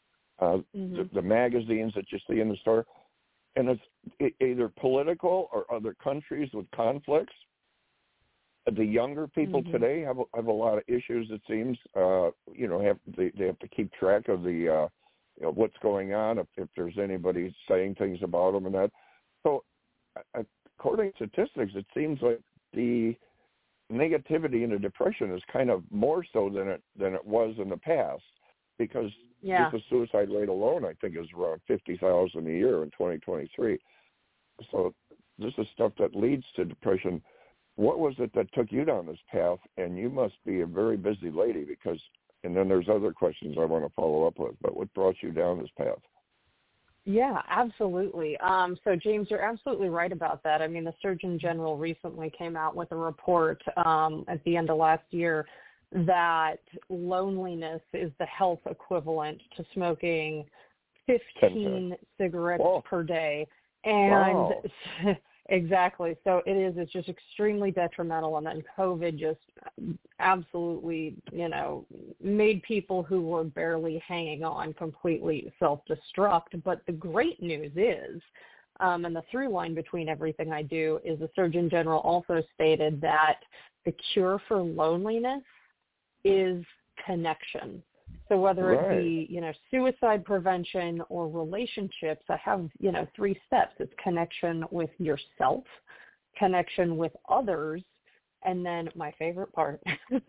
the magazines that you see in the store. And it's either political or other countries with conflicts. The younger people today have a lot of issues. It seems, they have to keep track of the what's going on, if there's anybody saying things about them and that. So, according to statistics, it seems like the negativity and the depression is kind of more so than it was in the past, because just the suicide rate alone, I think, is around 50,000 a year in 2023. So, this is stuff that leads to depression. What was it that took you down this path? And you must be a very busy lady, because, and then there's other questions I want to follow up with, but what brought you down this path? Yeah, absolutely. So, James, you're absolutely right about that. I mean, the Surgeon General recently came out with a report at the end of last year that loneliness is the health equivalent to smoking 15 cigarettes per day. And exactly. So it's just extremely detrimental. And then COVID just absolutely, made people who were barely hanging on completely self-destruct. But the great news is, and the through line between everything I do, is the Surgeon General also stated that the cure for loneliness is connection. So whether it be, suicide prevention or relationships, I have, 3 steps. It's connection with yourself, connection with others, and then my favorite part,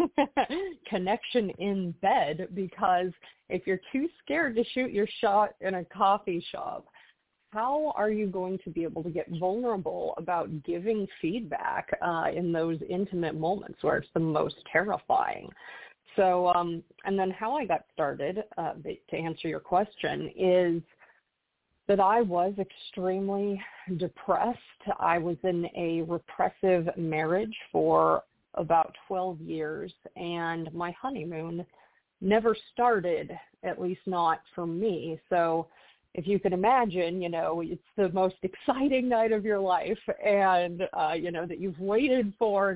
connection in bed, because if you're too scared to shoot your shot in a coffee shop, how are you going to be able to get vulnerable about giving feedback in those intimate moments where it's the most terrifying? So, and then how I got started, to answer your question, is that I was extremely depressed. I was in a repressive marriage for about 12 years, and my honeymoon never started, at least not for me. So if you can imagine, it's the most exciting night of your life, and, that you've waited for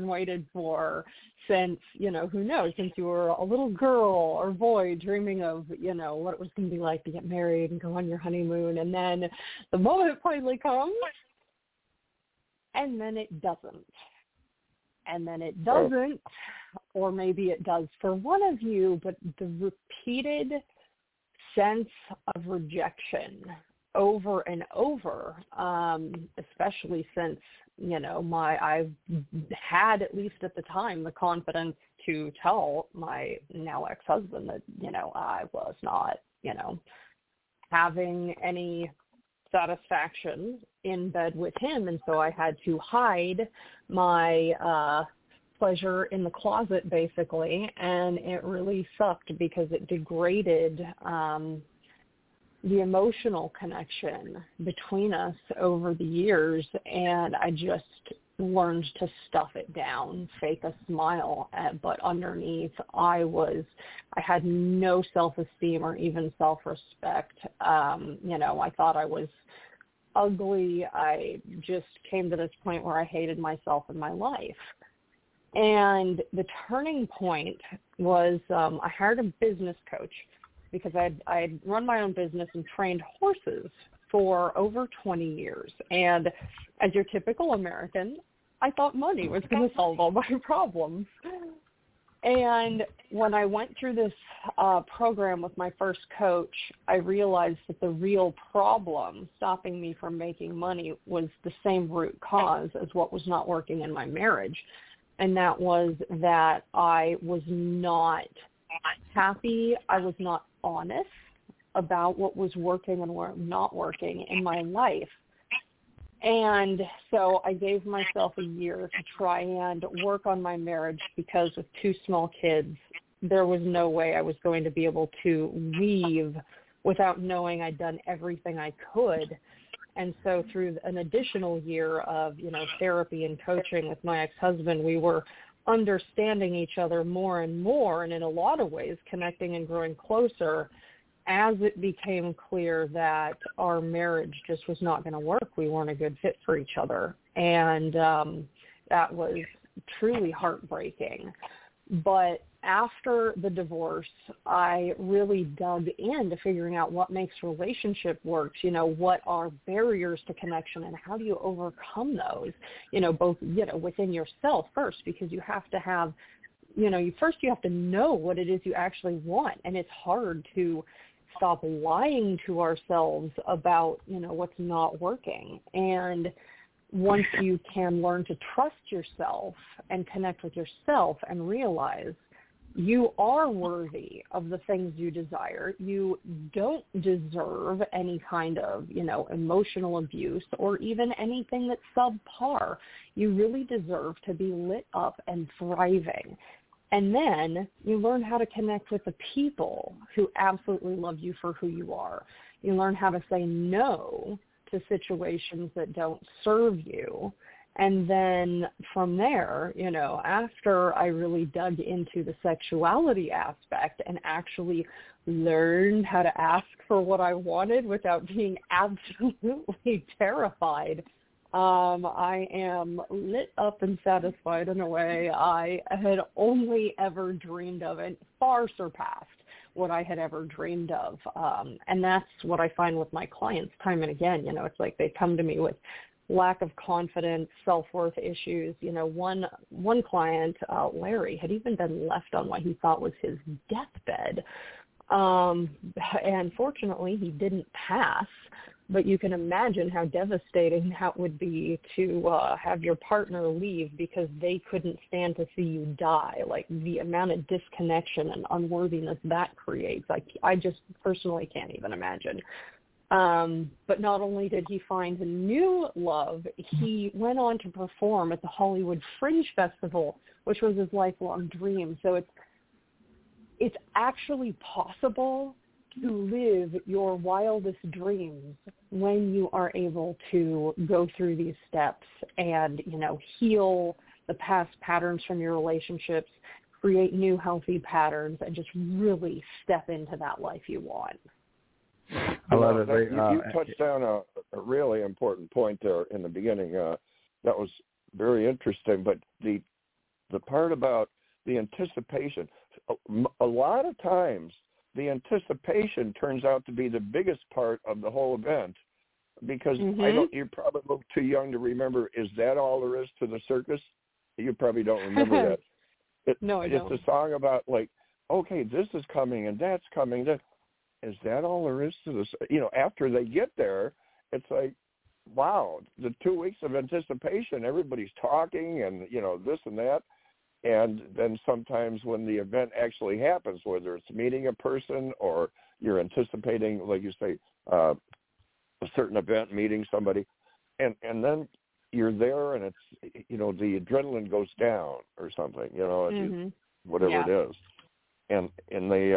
since, who knows, since you were a little girl or boy dreaming of, what it was going to be like to get married and go on your honeymoon. And then the moment finally comes, and then it doesn't. And then it doesn't, or maybe it does for one of you, but the repeated sense of rejection over and over, especially since, I've had, at least at the time, the confidence to tell my now ex-husband that, I was not, having any satisfaction in bed with him. And so I had to hide my pleasure in the closet, basically, and it really sucked because it degraded the emotional connection between us over the years, and I just learned to stuff it down, fake a smile, but underneath I had no self-esteem or even self-respect. I thought I was ugly. I just came to this point where I hated myself and my life. And the turning point was I hired a business coach because I'd run my own business and trained horses for over 20 years. And as your typical American, I thought money was going to solve all my problems. And when I went through this program with my first coach, I realized that the real problem stopping me from making money was the same root cause as what was not working in my marriage. And that was that I was not happy. I was not honest about what was working and what not working in my life. And so I gave myself a year to try and work on my marriage because with 2 small kids, there was no way I was going to be able to leave without knowing I'd done everything I could. And so through an additional year of, therapy and coaching with my ex-husband, we were understanding each other more and more, and in a lot of ways connecting and growing closer as it became clear that our marriage just was not going to work. We weren't a good fit for each other. And that was truly heartbreaking. But after the divorce, I really dug into figuring out what makes relationship work, what are barriers to connection and how do you overcome those, both, within yourself first, because you have to have, you have to know what it is you actually want. And it's hard to stop lying to ourselves about, what's not working. And once you can learn to trust yourself and connect with yourself and realize you are worthy of the things you desire, you don't deserve any kind of, emotional abuse or even anything that's subpar. You really deserve to be lit up and thriving. And then you learn how to connect with the people who absolutely love you for who you are. You learn how to say no to situations that don't serve you. And then from there, after I really dug into the sexuality aspect and actually learned how to ask for what I wanted without being absolutely terrified, I am lit up and satisfied in a way I had only ever dreamed of, and far surpassed what I had ever dreamed of. And that's what I find with my clients time and again. It's like they come to me with lack of confidence, self-worth issues. One client, Larry, had even been left on what he thought was his deathbed. And fortunately, he didn't pass. But you can imagine how devastating that would be to have your partner leave because they couldn't stand to see you die. Like the amount of disconnection and unworthiness that creates, I just personally can't even imagine. But not only did he find a new love, he went on to perform at the Hollywood Fringe Festival, which was his lifelong dream. So it's actually possible to live your wildest dreams when you are able to go through these steps and, heal the past patterns from your relationships, create new healthy patterns, and just really step into that life you want. I love it. You touched on a really important point there in the beginning. That was very interesting. But the part about the anticipation, a lot of times the anticipation turns out to be the biggest part of the whole event because you're probably a little too young to remember, is that all there is to the circus? You probably don't remember that. No, I don't. It's a song about okay, this is coming and that's coming. Is that all there is to this? After they get there, it's like, wow, the 2 weeks of anticipation, everybody's talking and, this and that. And then sometimes when the event actually happens, whether it's meeting a person or you're anticipating, like you say, a certain event, meeting somebody, and then you're there and it's, the adrenaline goes down or something, whatever it is. And they,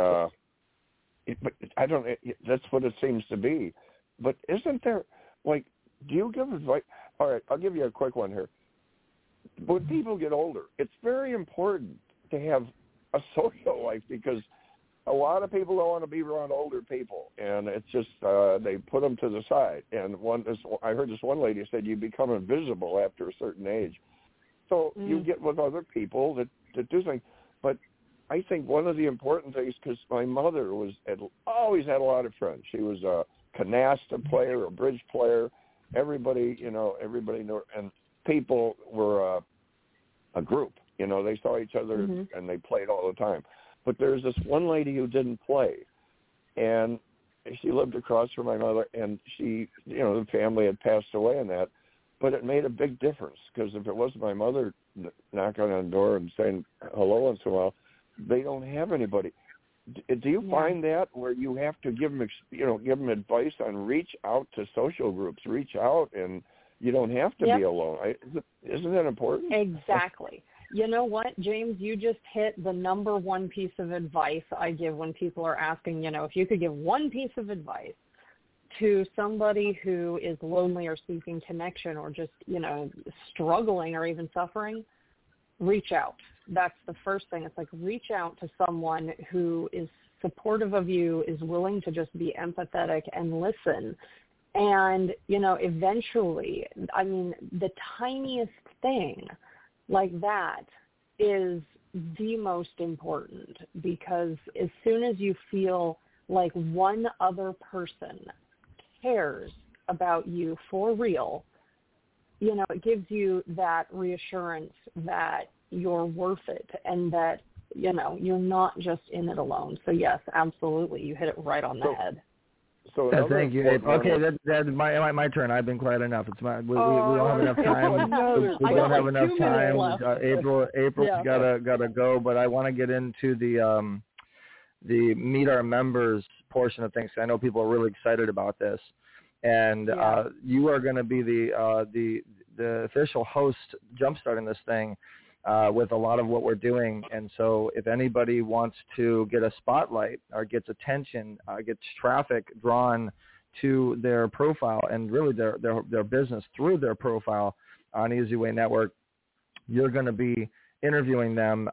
but I don't, that's what it seems to be. But isn't there, do you give advice? All right, I'll give you a quick one here. When people get older, it's very important to have a social life because a lot of people don't want to be around older people, and it's just they put them to the side. And I heard this one lady said you become invisible after a certain age, so you get with other people that do things. But I think one of the important things, because my mother always had a lot of friends. She was a canasta player, a bridge player. Everybody knew, and people were a group. They saw each other and they played all the time. But there's this one lady who didn't play, and she lived across from my mother, and she, the family had passed away and that, but it made a big difference because if it wasn't my mother knocking on the door and saying hello once in a while, they don't have anybody. Do you find that where you have to give them advice on reach out to social groups, reach out, and you don't have to be alone? Isn't that important? Exactly. You know what, James, you just hit the number one piece of advice I give when people are asking, if you could give one piece of advice to somebody who is lonely or seeking connection or just, struggling or even suffering, reach out. That's the first thing. It's like reach out to someone who is supportive of you, is willing to just be empathetic and listen. And, eventually, the tiniest thing like that is the most important, because as soon as you feel like one other person cares about you for real, it gives you that reassurance that you're worth it and that, you're not just in it alone. So yes, absolutely. You hit it right on the head. So thank you, April. Okay, that's my turn. I've been quiet enough. It's we don't have enough time. We don't have enough time. April's gotta go, but I want to get into the meet our members portion of things. I know people are really excited about this, and you are going to be the official host jumpstarting this thing with a lot of what we're doing. And so if anybody wants to get a spotlight or gets attention, gets traffic drawn to their profile and really their business through their profile on Easy Way Network, you're going to be interviewing them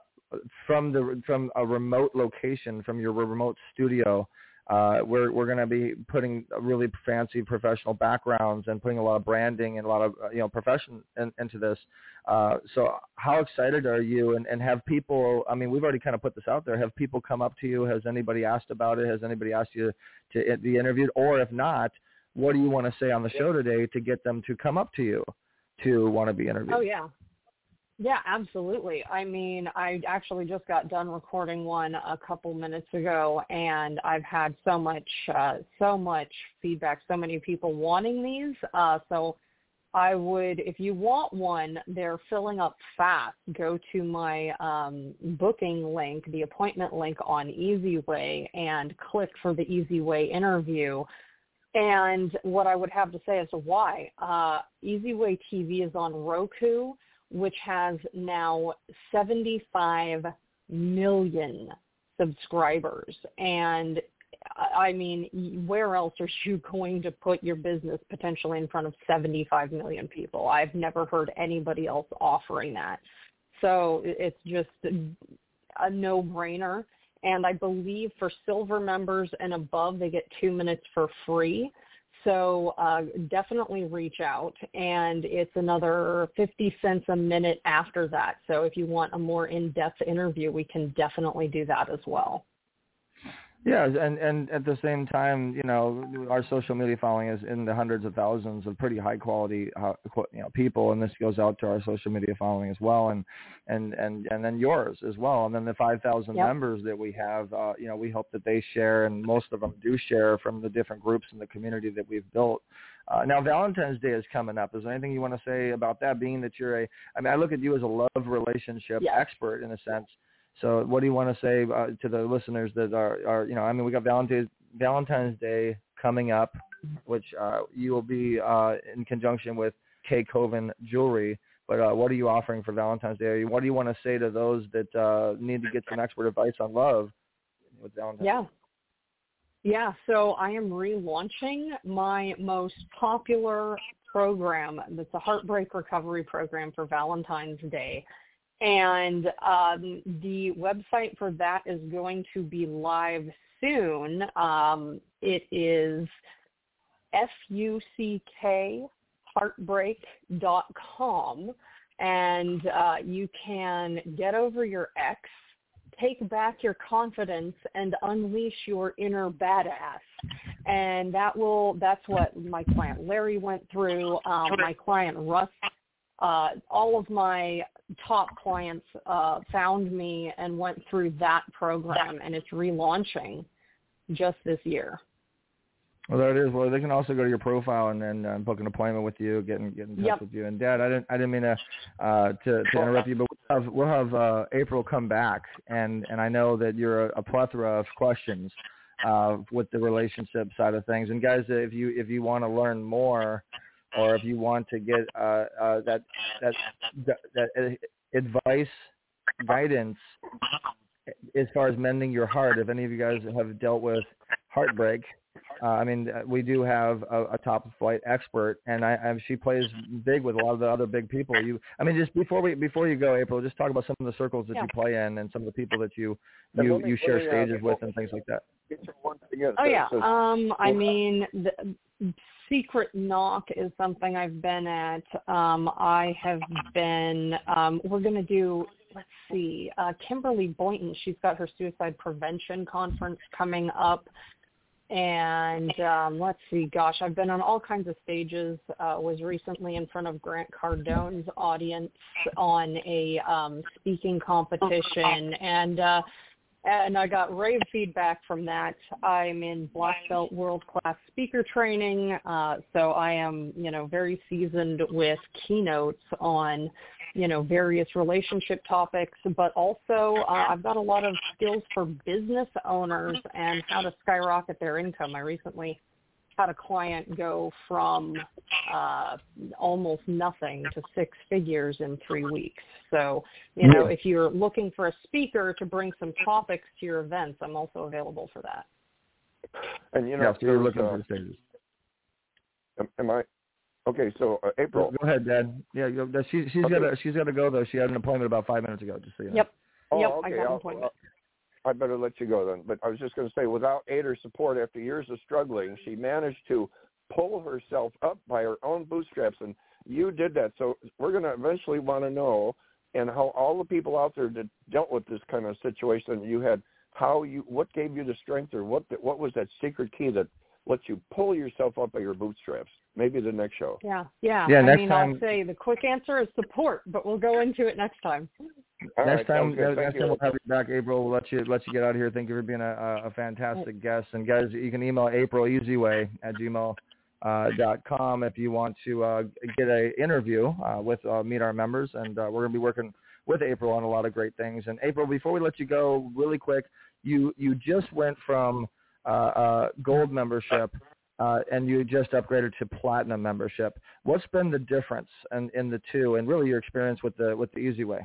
from a remote location, from your remote studio. We're going to be putting really fancy professional backgrounds and putting a lot of branding and a lot of profession into this. So how excited are you? And have people? We've already kind of put this out there. Have people come up to you? Has anybody asked about it? Has anybody asked you to be interviewed? Or if not, what do you want to say on the show today to get them to come up to you to want to be interviewed? Oh yeah. Yeah, absolutely. I actually just got done recording one a couple minutes ago, and I've had so much feedback, so many people wanting these. So I would, if you want one, they're filling up fast. Go to my booking link, the appointment link on Easy Way, and click for the Easy Way interview. And what I would have to say as to why, Easy Way TV is on Roku, which has now 75 million subscribers. And where else are you going to put your business potentially in front of 75 million people? I've never heard anybody else offering that. So it's just a no-brainer. And I believe for silver members and above, they get 2 minutes for free. So definitely reach out, and it's another 50 cents a minute after that. So if you want a more in-depth interview, we can definitely do that as well. Yeah, and at the same time, our social media following is in the hundreds of thousands of pretty high quality, people, and this goes out to our social media following as well, and then yours as well, and then the 5,000 members that we have, we hope that they share, and most of them do share from the different groups in the community that we've built. Now, Valentine's Day is coming up. Is there anything you want to say about that? Being that you're I look at you as a love relationship expert in a sense. So what do you want to say to the listeners that are we got Valentine's Day coming up, which you will be in conjunction with K. Coven Jewelry. But what are you offering for Valentine's Day? What do you want to say to those that need to get some expert advice on love with Valentine's Day? Yeah, so I am relaunching my most popular program. That's a heartbreak recovery program for Valentine's Day. And the website for that is going to be live soon. It is fuckheartbreak.com, and you can get over your ex, take back your confidence, and unleash your inner badass. And that's what my client Larry went through, my client Russ. All of my top clients found me and went through that program, and it's relaunching just this year. Well, there it is. Well, they can also go to your profile and then book an appointment with you, get in touch with you. And Dad, I didn't mean to interrupt you, but we'll have April come back, and I know that you're a plethora of questions with the relationship side of things. And guys, if you want to learn more, or if you want to get that advice, guidance as far as mending your heart, if any of you guys have dealt with heartbreak, we do have a top flight expert, and she plays big with a lot of the other big people. Just before you go, April, just talk about some of the circles that you play in and some of the people that you share stages with and things like that. The Secret Knock is something I've been at. I have been. We're going to do. Let's see. Kimberly Boynton. She's got her suicide prevention conference coming up. And let's see, gosh, I've been on all kinds of stages. Was recently in front of Grant Cardone's audience on a speaking competition, and I got rave feedback from that. I'm in Black Belt World Class Speaker Training, so I am, very seasoned with keynotes on various relationship topics, but also I've got a lot of skills for business owners and how to skyrocket their income. I recently had a client go from almost nothing to 6 figures in 3 weeks. So, if you're looking for a speaker to bring some topics to your events, I'm also available for that. And, so you're looking for stages. Am I? Okay, so April. Go ahead, Dad. Yeah, she's got to go though. She had an appointment about 5 minutes ago. Just so you know. Yep. Oh, yep. Okay. I got an appointment. I better let you go then. But I was just going to say, without aid or support, after years of struggling, she managed to pull herself up by her own bootstraps, and you did that. So we're going to eventually want to know, and how all the people out there that dealt with this kind of situation you had, what gave you the strength, or what was that secret key that lets you pull yourself up by your bootstraps? Maybe the next show. Yeah. Next time, I'll say the quick answer is support, but we'll go into it next time. Next time we'll have you back, April. We'll let you get out of here. Thank you for being a fantastic guest. And guys, you can email AprilEasyway@gmail.com if you want to get an interview with Meet Our Members. And we're going to be working with April on a lot of great things. And April, before we let you go, really quick, you just went from gold membership and you just upgraded to platinum membership. What's been the difference in the two, and really your experience with the Easy Way?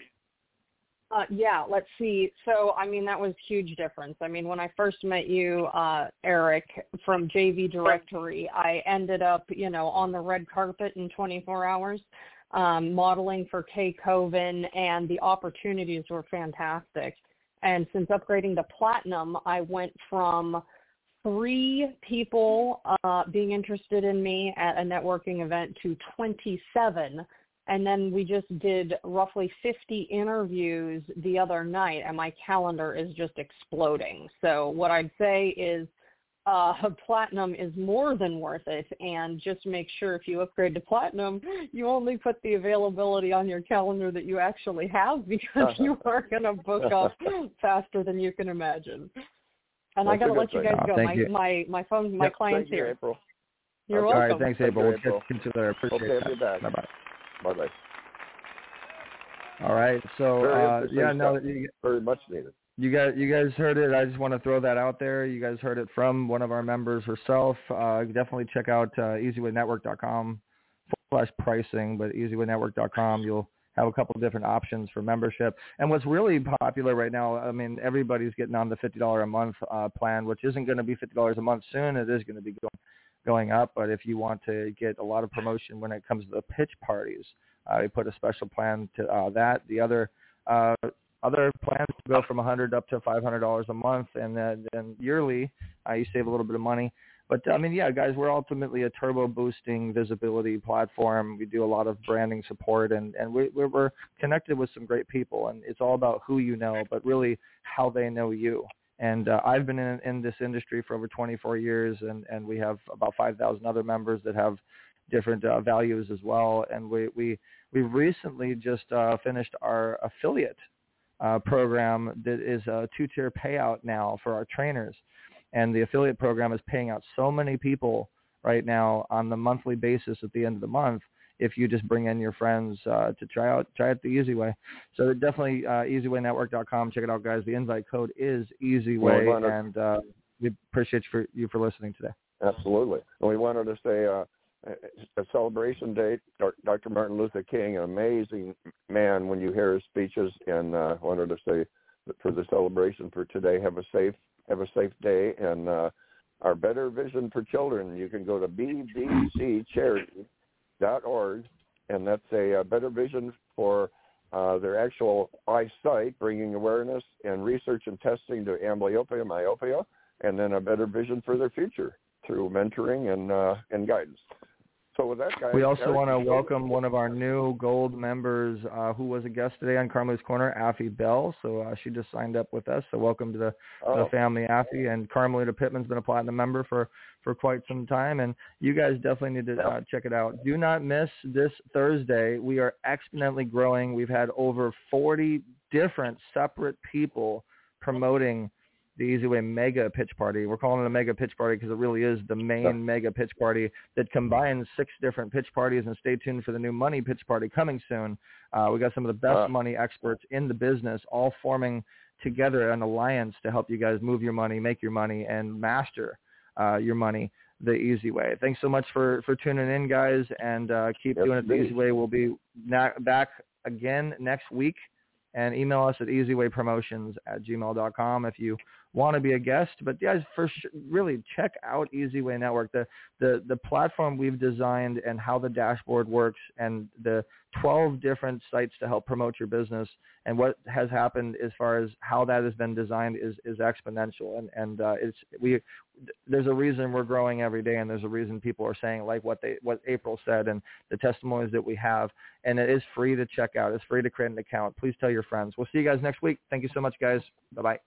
Let's see. So, that was a huge difference. When I first met you, Eric, from JV Directory, I ended up, on the red carpet in 24 hours, modeling for Kay Coven, and the opportunities were fantastic. And since upgrading to platinum, I went from 3 people being interested in me at a networking event to 27. And then we just did roughly 50 interviews the other night, and my calendar is just exploding. So what I'd say is platinum is more than worth it, and just make sure if you upgrade to platinum, you only put the availability on your calendar that you actually have, because you are going to book up faster than you can imagine. And I got to let you guys go. My phone, my client's here. April. You're welcome. All right, thanks, April. We'll catch you later. Appreciate it. Bye-bye. Bye-bye. All right, so very much needed. You guys heard it. I just want to throw that out there. You guys heard it from one of our members herself. Definitely check out easywaynetwork.com/pricing, but easywaynetwork.com. You'll have a couple of different options for membership. And what's really popular right now, everybody's getting on the $50 a month plan, which isn't going to be $50 a month soon. It is going to be going up. But if you want to get a lot of promotion when it comes to the pitch parties, we put a special plan to that. The other plans go from $100 up to $500 a month, and then yearly you save a little bit of money. But guys, we're ultimately a turbo boosting visibility platform. We do a lot of branding support, and we're connected with some great people, and it's all about who you know, but really how they know you. And I've been in this industry for over 24 years, and we have about 5,000 other members that have different values as well. And we recently just finished our affiliate program that is a 2-tier payout now for our trainers. And the affiliate program is paying out so many people right now on the monthly basis at the end of the month if you just bring in your friends to try it the easy way. So definitely easywaynetwork.com. Check it out, guys. The invite code is EasyWay, and we appreciate you for listening today. Absolutely. And we wanted to say a celebration date. Dr. Martin Luther King, an amazing man when you hear his speeches, and wanted to say that for the celebration for today, have a safe day, and our Better Vision for Children. You can go to bbccharity.org, and that's a Better Vision for their actual eyesight, bringing awareness and research and testing to amblyopia, myopia, and then a better vision for their future through mentoring and guidance. So with that, guys, we also want to welcome one of our new gold members who was a guest today on Carmelita's Corner, Affie Bell. So she just signed up with us. So welcome to the family, Affie. And Carmelita Pittman's been a platinum member for quite some time. And you guys definitely need to check it out. Do not miss this Thursday. We are exponentially growing. We've had over 40 different separate people promoting the Easy Way Mega Pitch Party. We're calling it a Mega Pitch Party because it really is the main Mega Pitch Party that combines 6 different pitch parties. And stay tuned for the new Money Pitch Party coming soon. We got some of the best money experts in the business all forming together an alliance to help you guys move your money, make your money, and master your money the easy way. Thanks so much for tuning in, guys, and keep doing it the easy way. We'll be back again next week. And email us at easywaypromotions@gmail.com if you want to be a guest. But guys, really check out Easy Way Network, the platform we've designed and how the dashboard works, and the 12 different sites to help promote your business. And what has happened as far as how that has been designed is exponential. And there's a reason we're growing every day, and there's a reason people are saying like what April said and the testimonies that we have. And it is free to check out. It's free to create an account. Please tell your friends. We'll see you guys next week. Thank you so much, guys. Bye-bye.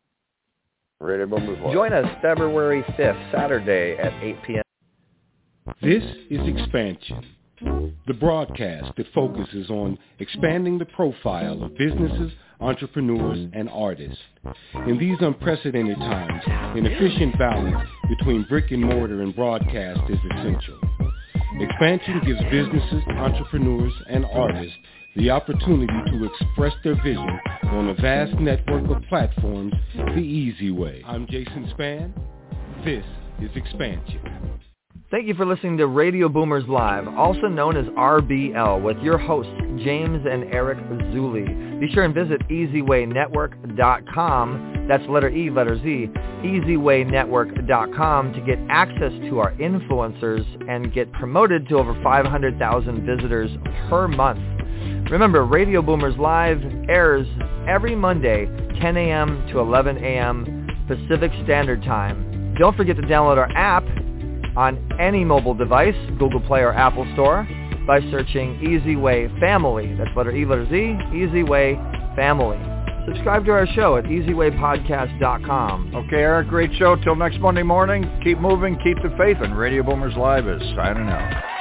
Join us February 5th, Saturday at 8 p.m. This is Expansion, the broadcast that focuses on expanding the profile of businesses, entrepreneurs, and artists. In these unprecedented times, an efficient balance between brick and mortar and broadcast is essential. Expansion gives businesses, entrepreneurs, and artists the opportunity to express their vision on a vast network of platforms the easy way. I'm Jason Spann. This is Expansion. Thank you for listening to Radio Boomers Live, also known as RBL, with your hosts, James and Eric Zuli. Be sure and visit EasyWayNetwork.com, that's letter E, letter Z, EasyWayNetwork.com to get access to our influencers and get promoted to over 500,000 visitors per month. Remember, Radio Boomers Live airs every Monday, 10 a.m. to 11 a.m. Pacific Standard Time. Don't forget to download our app on any mobile device, Google Play or Apple Store, by searching Easy Way Family. That's letter E, letter Z, Easy Way Family. Subscribe to our show at easywaypodcast.com. Okay, Eric, great show. Till next Monday morning, keep moving, keep the faith, and Radio Boomers Live is signing out.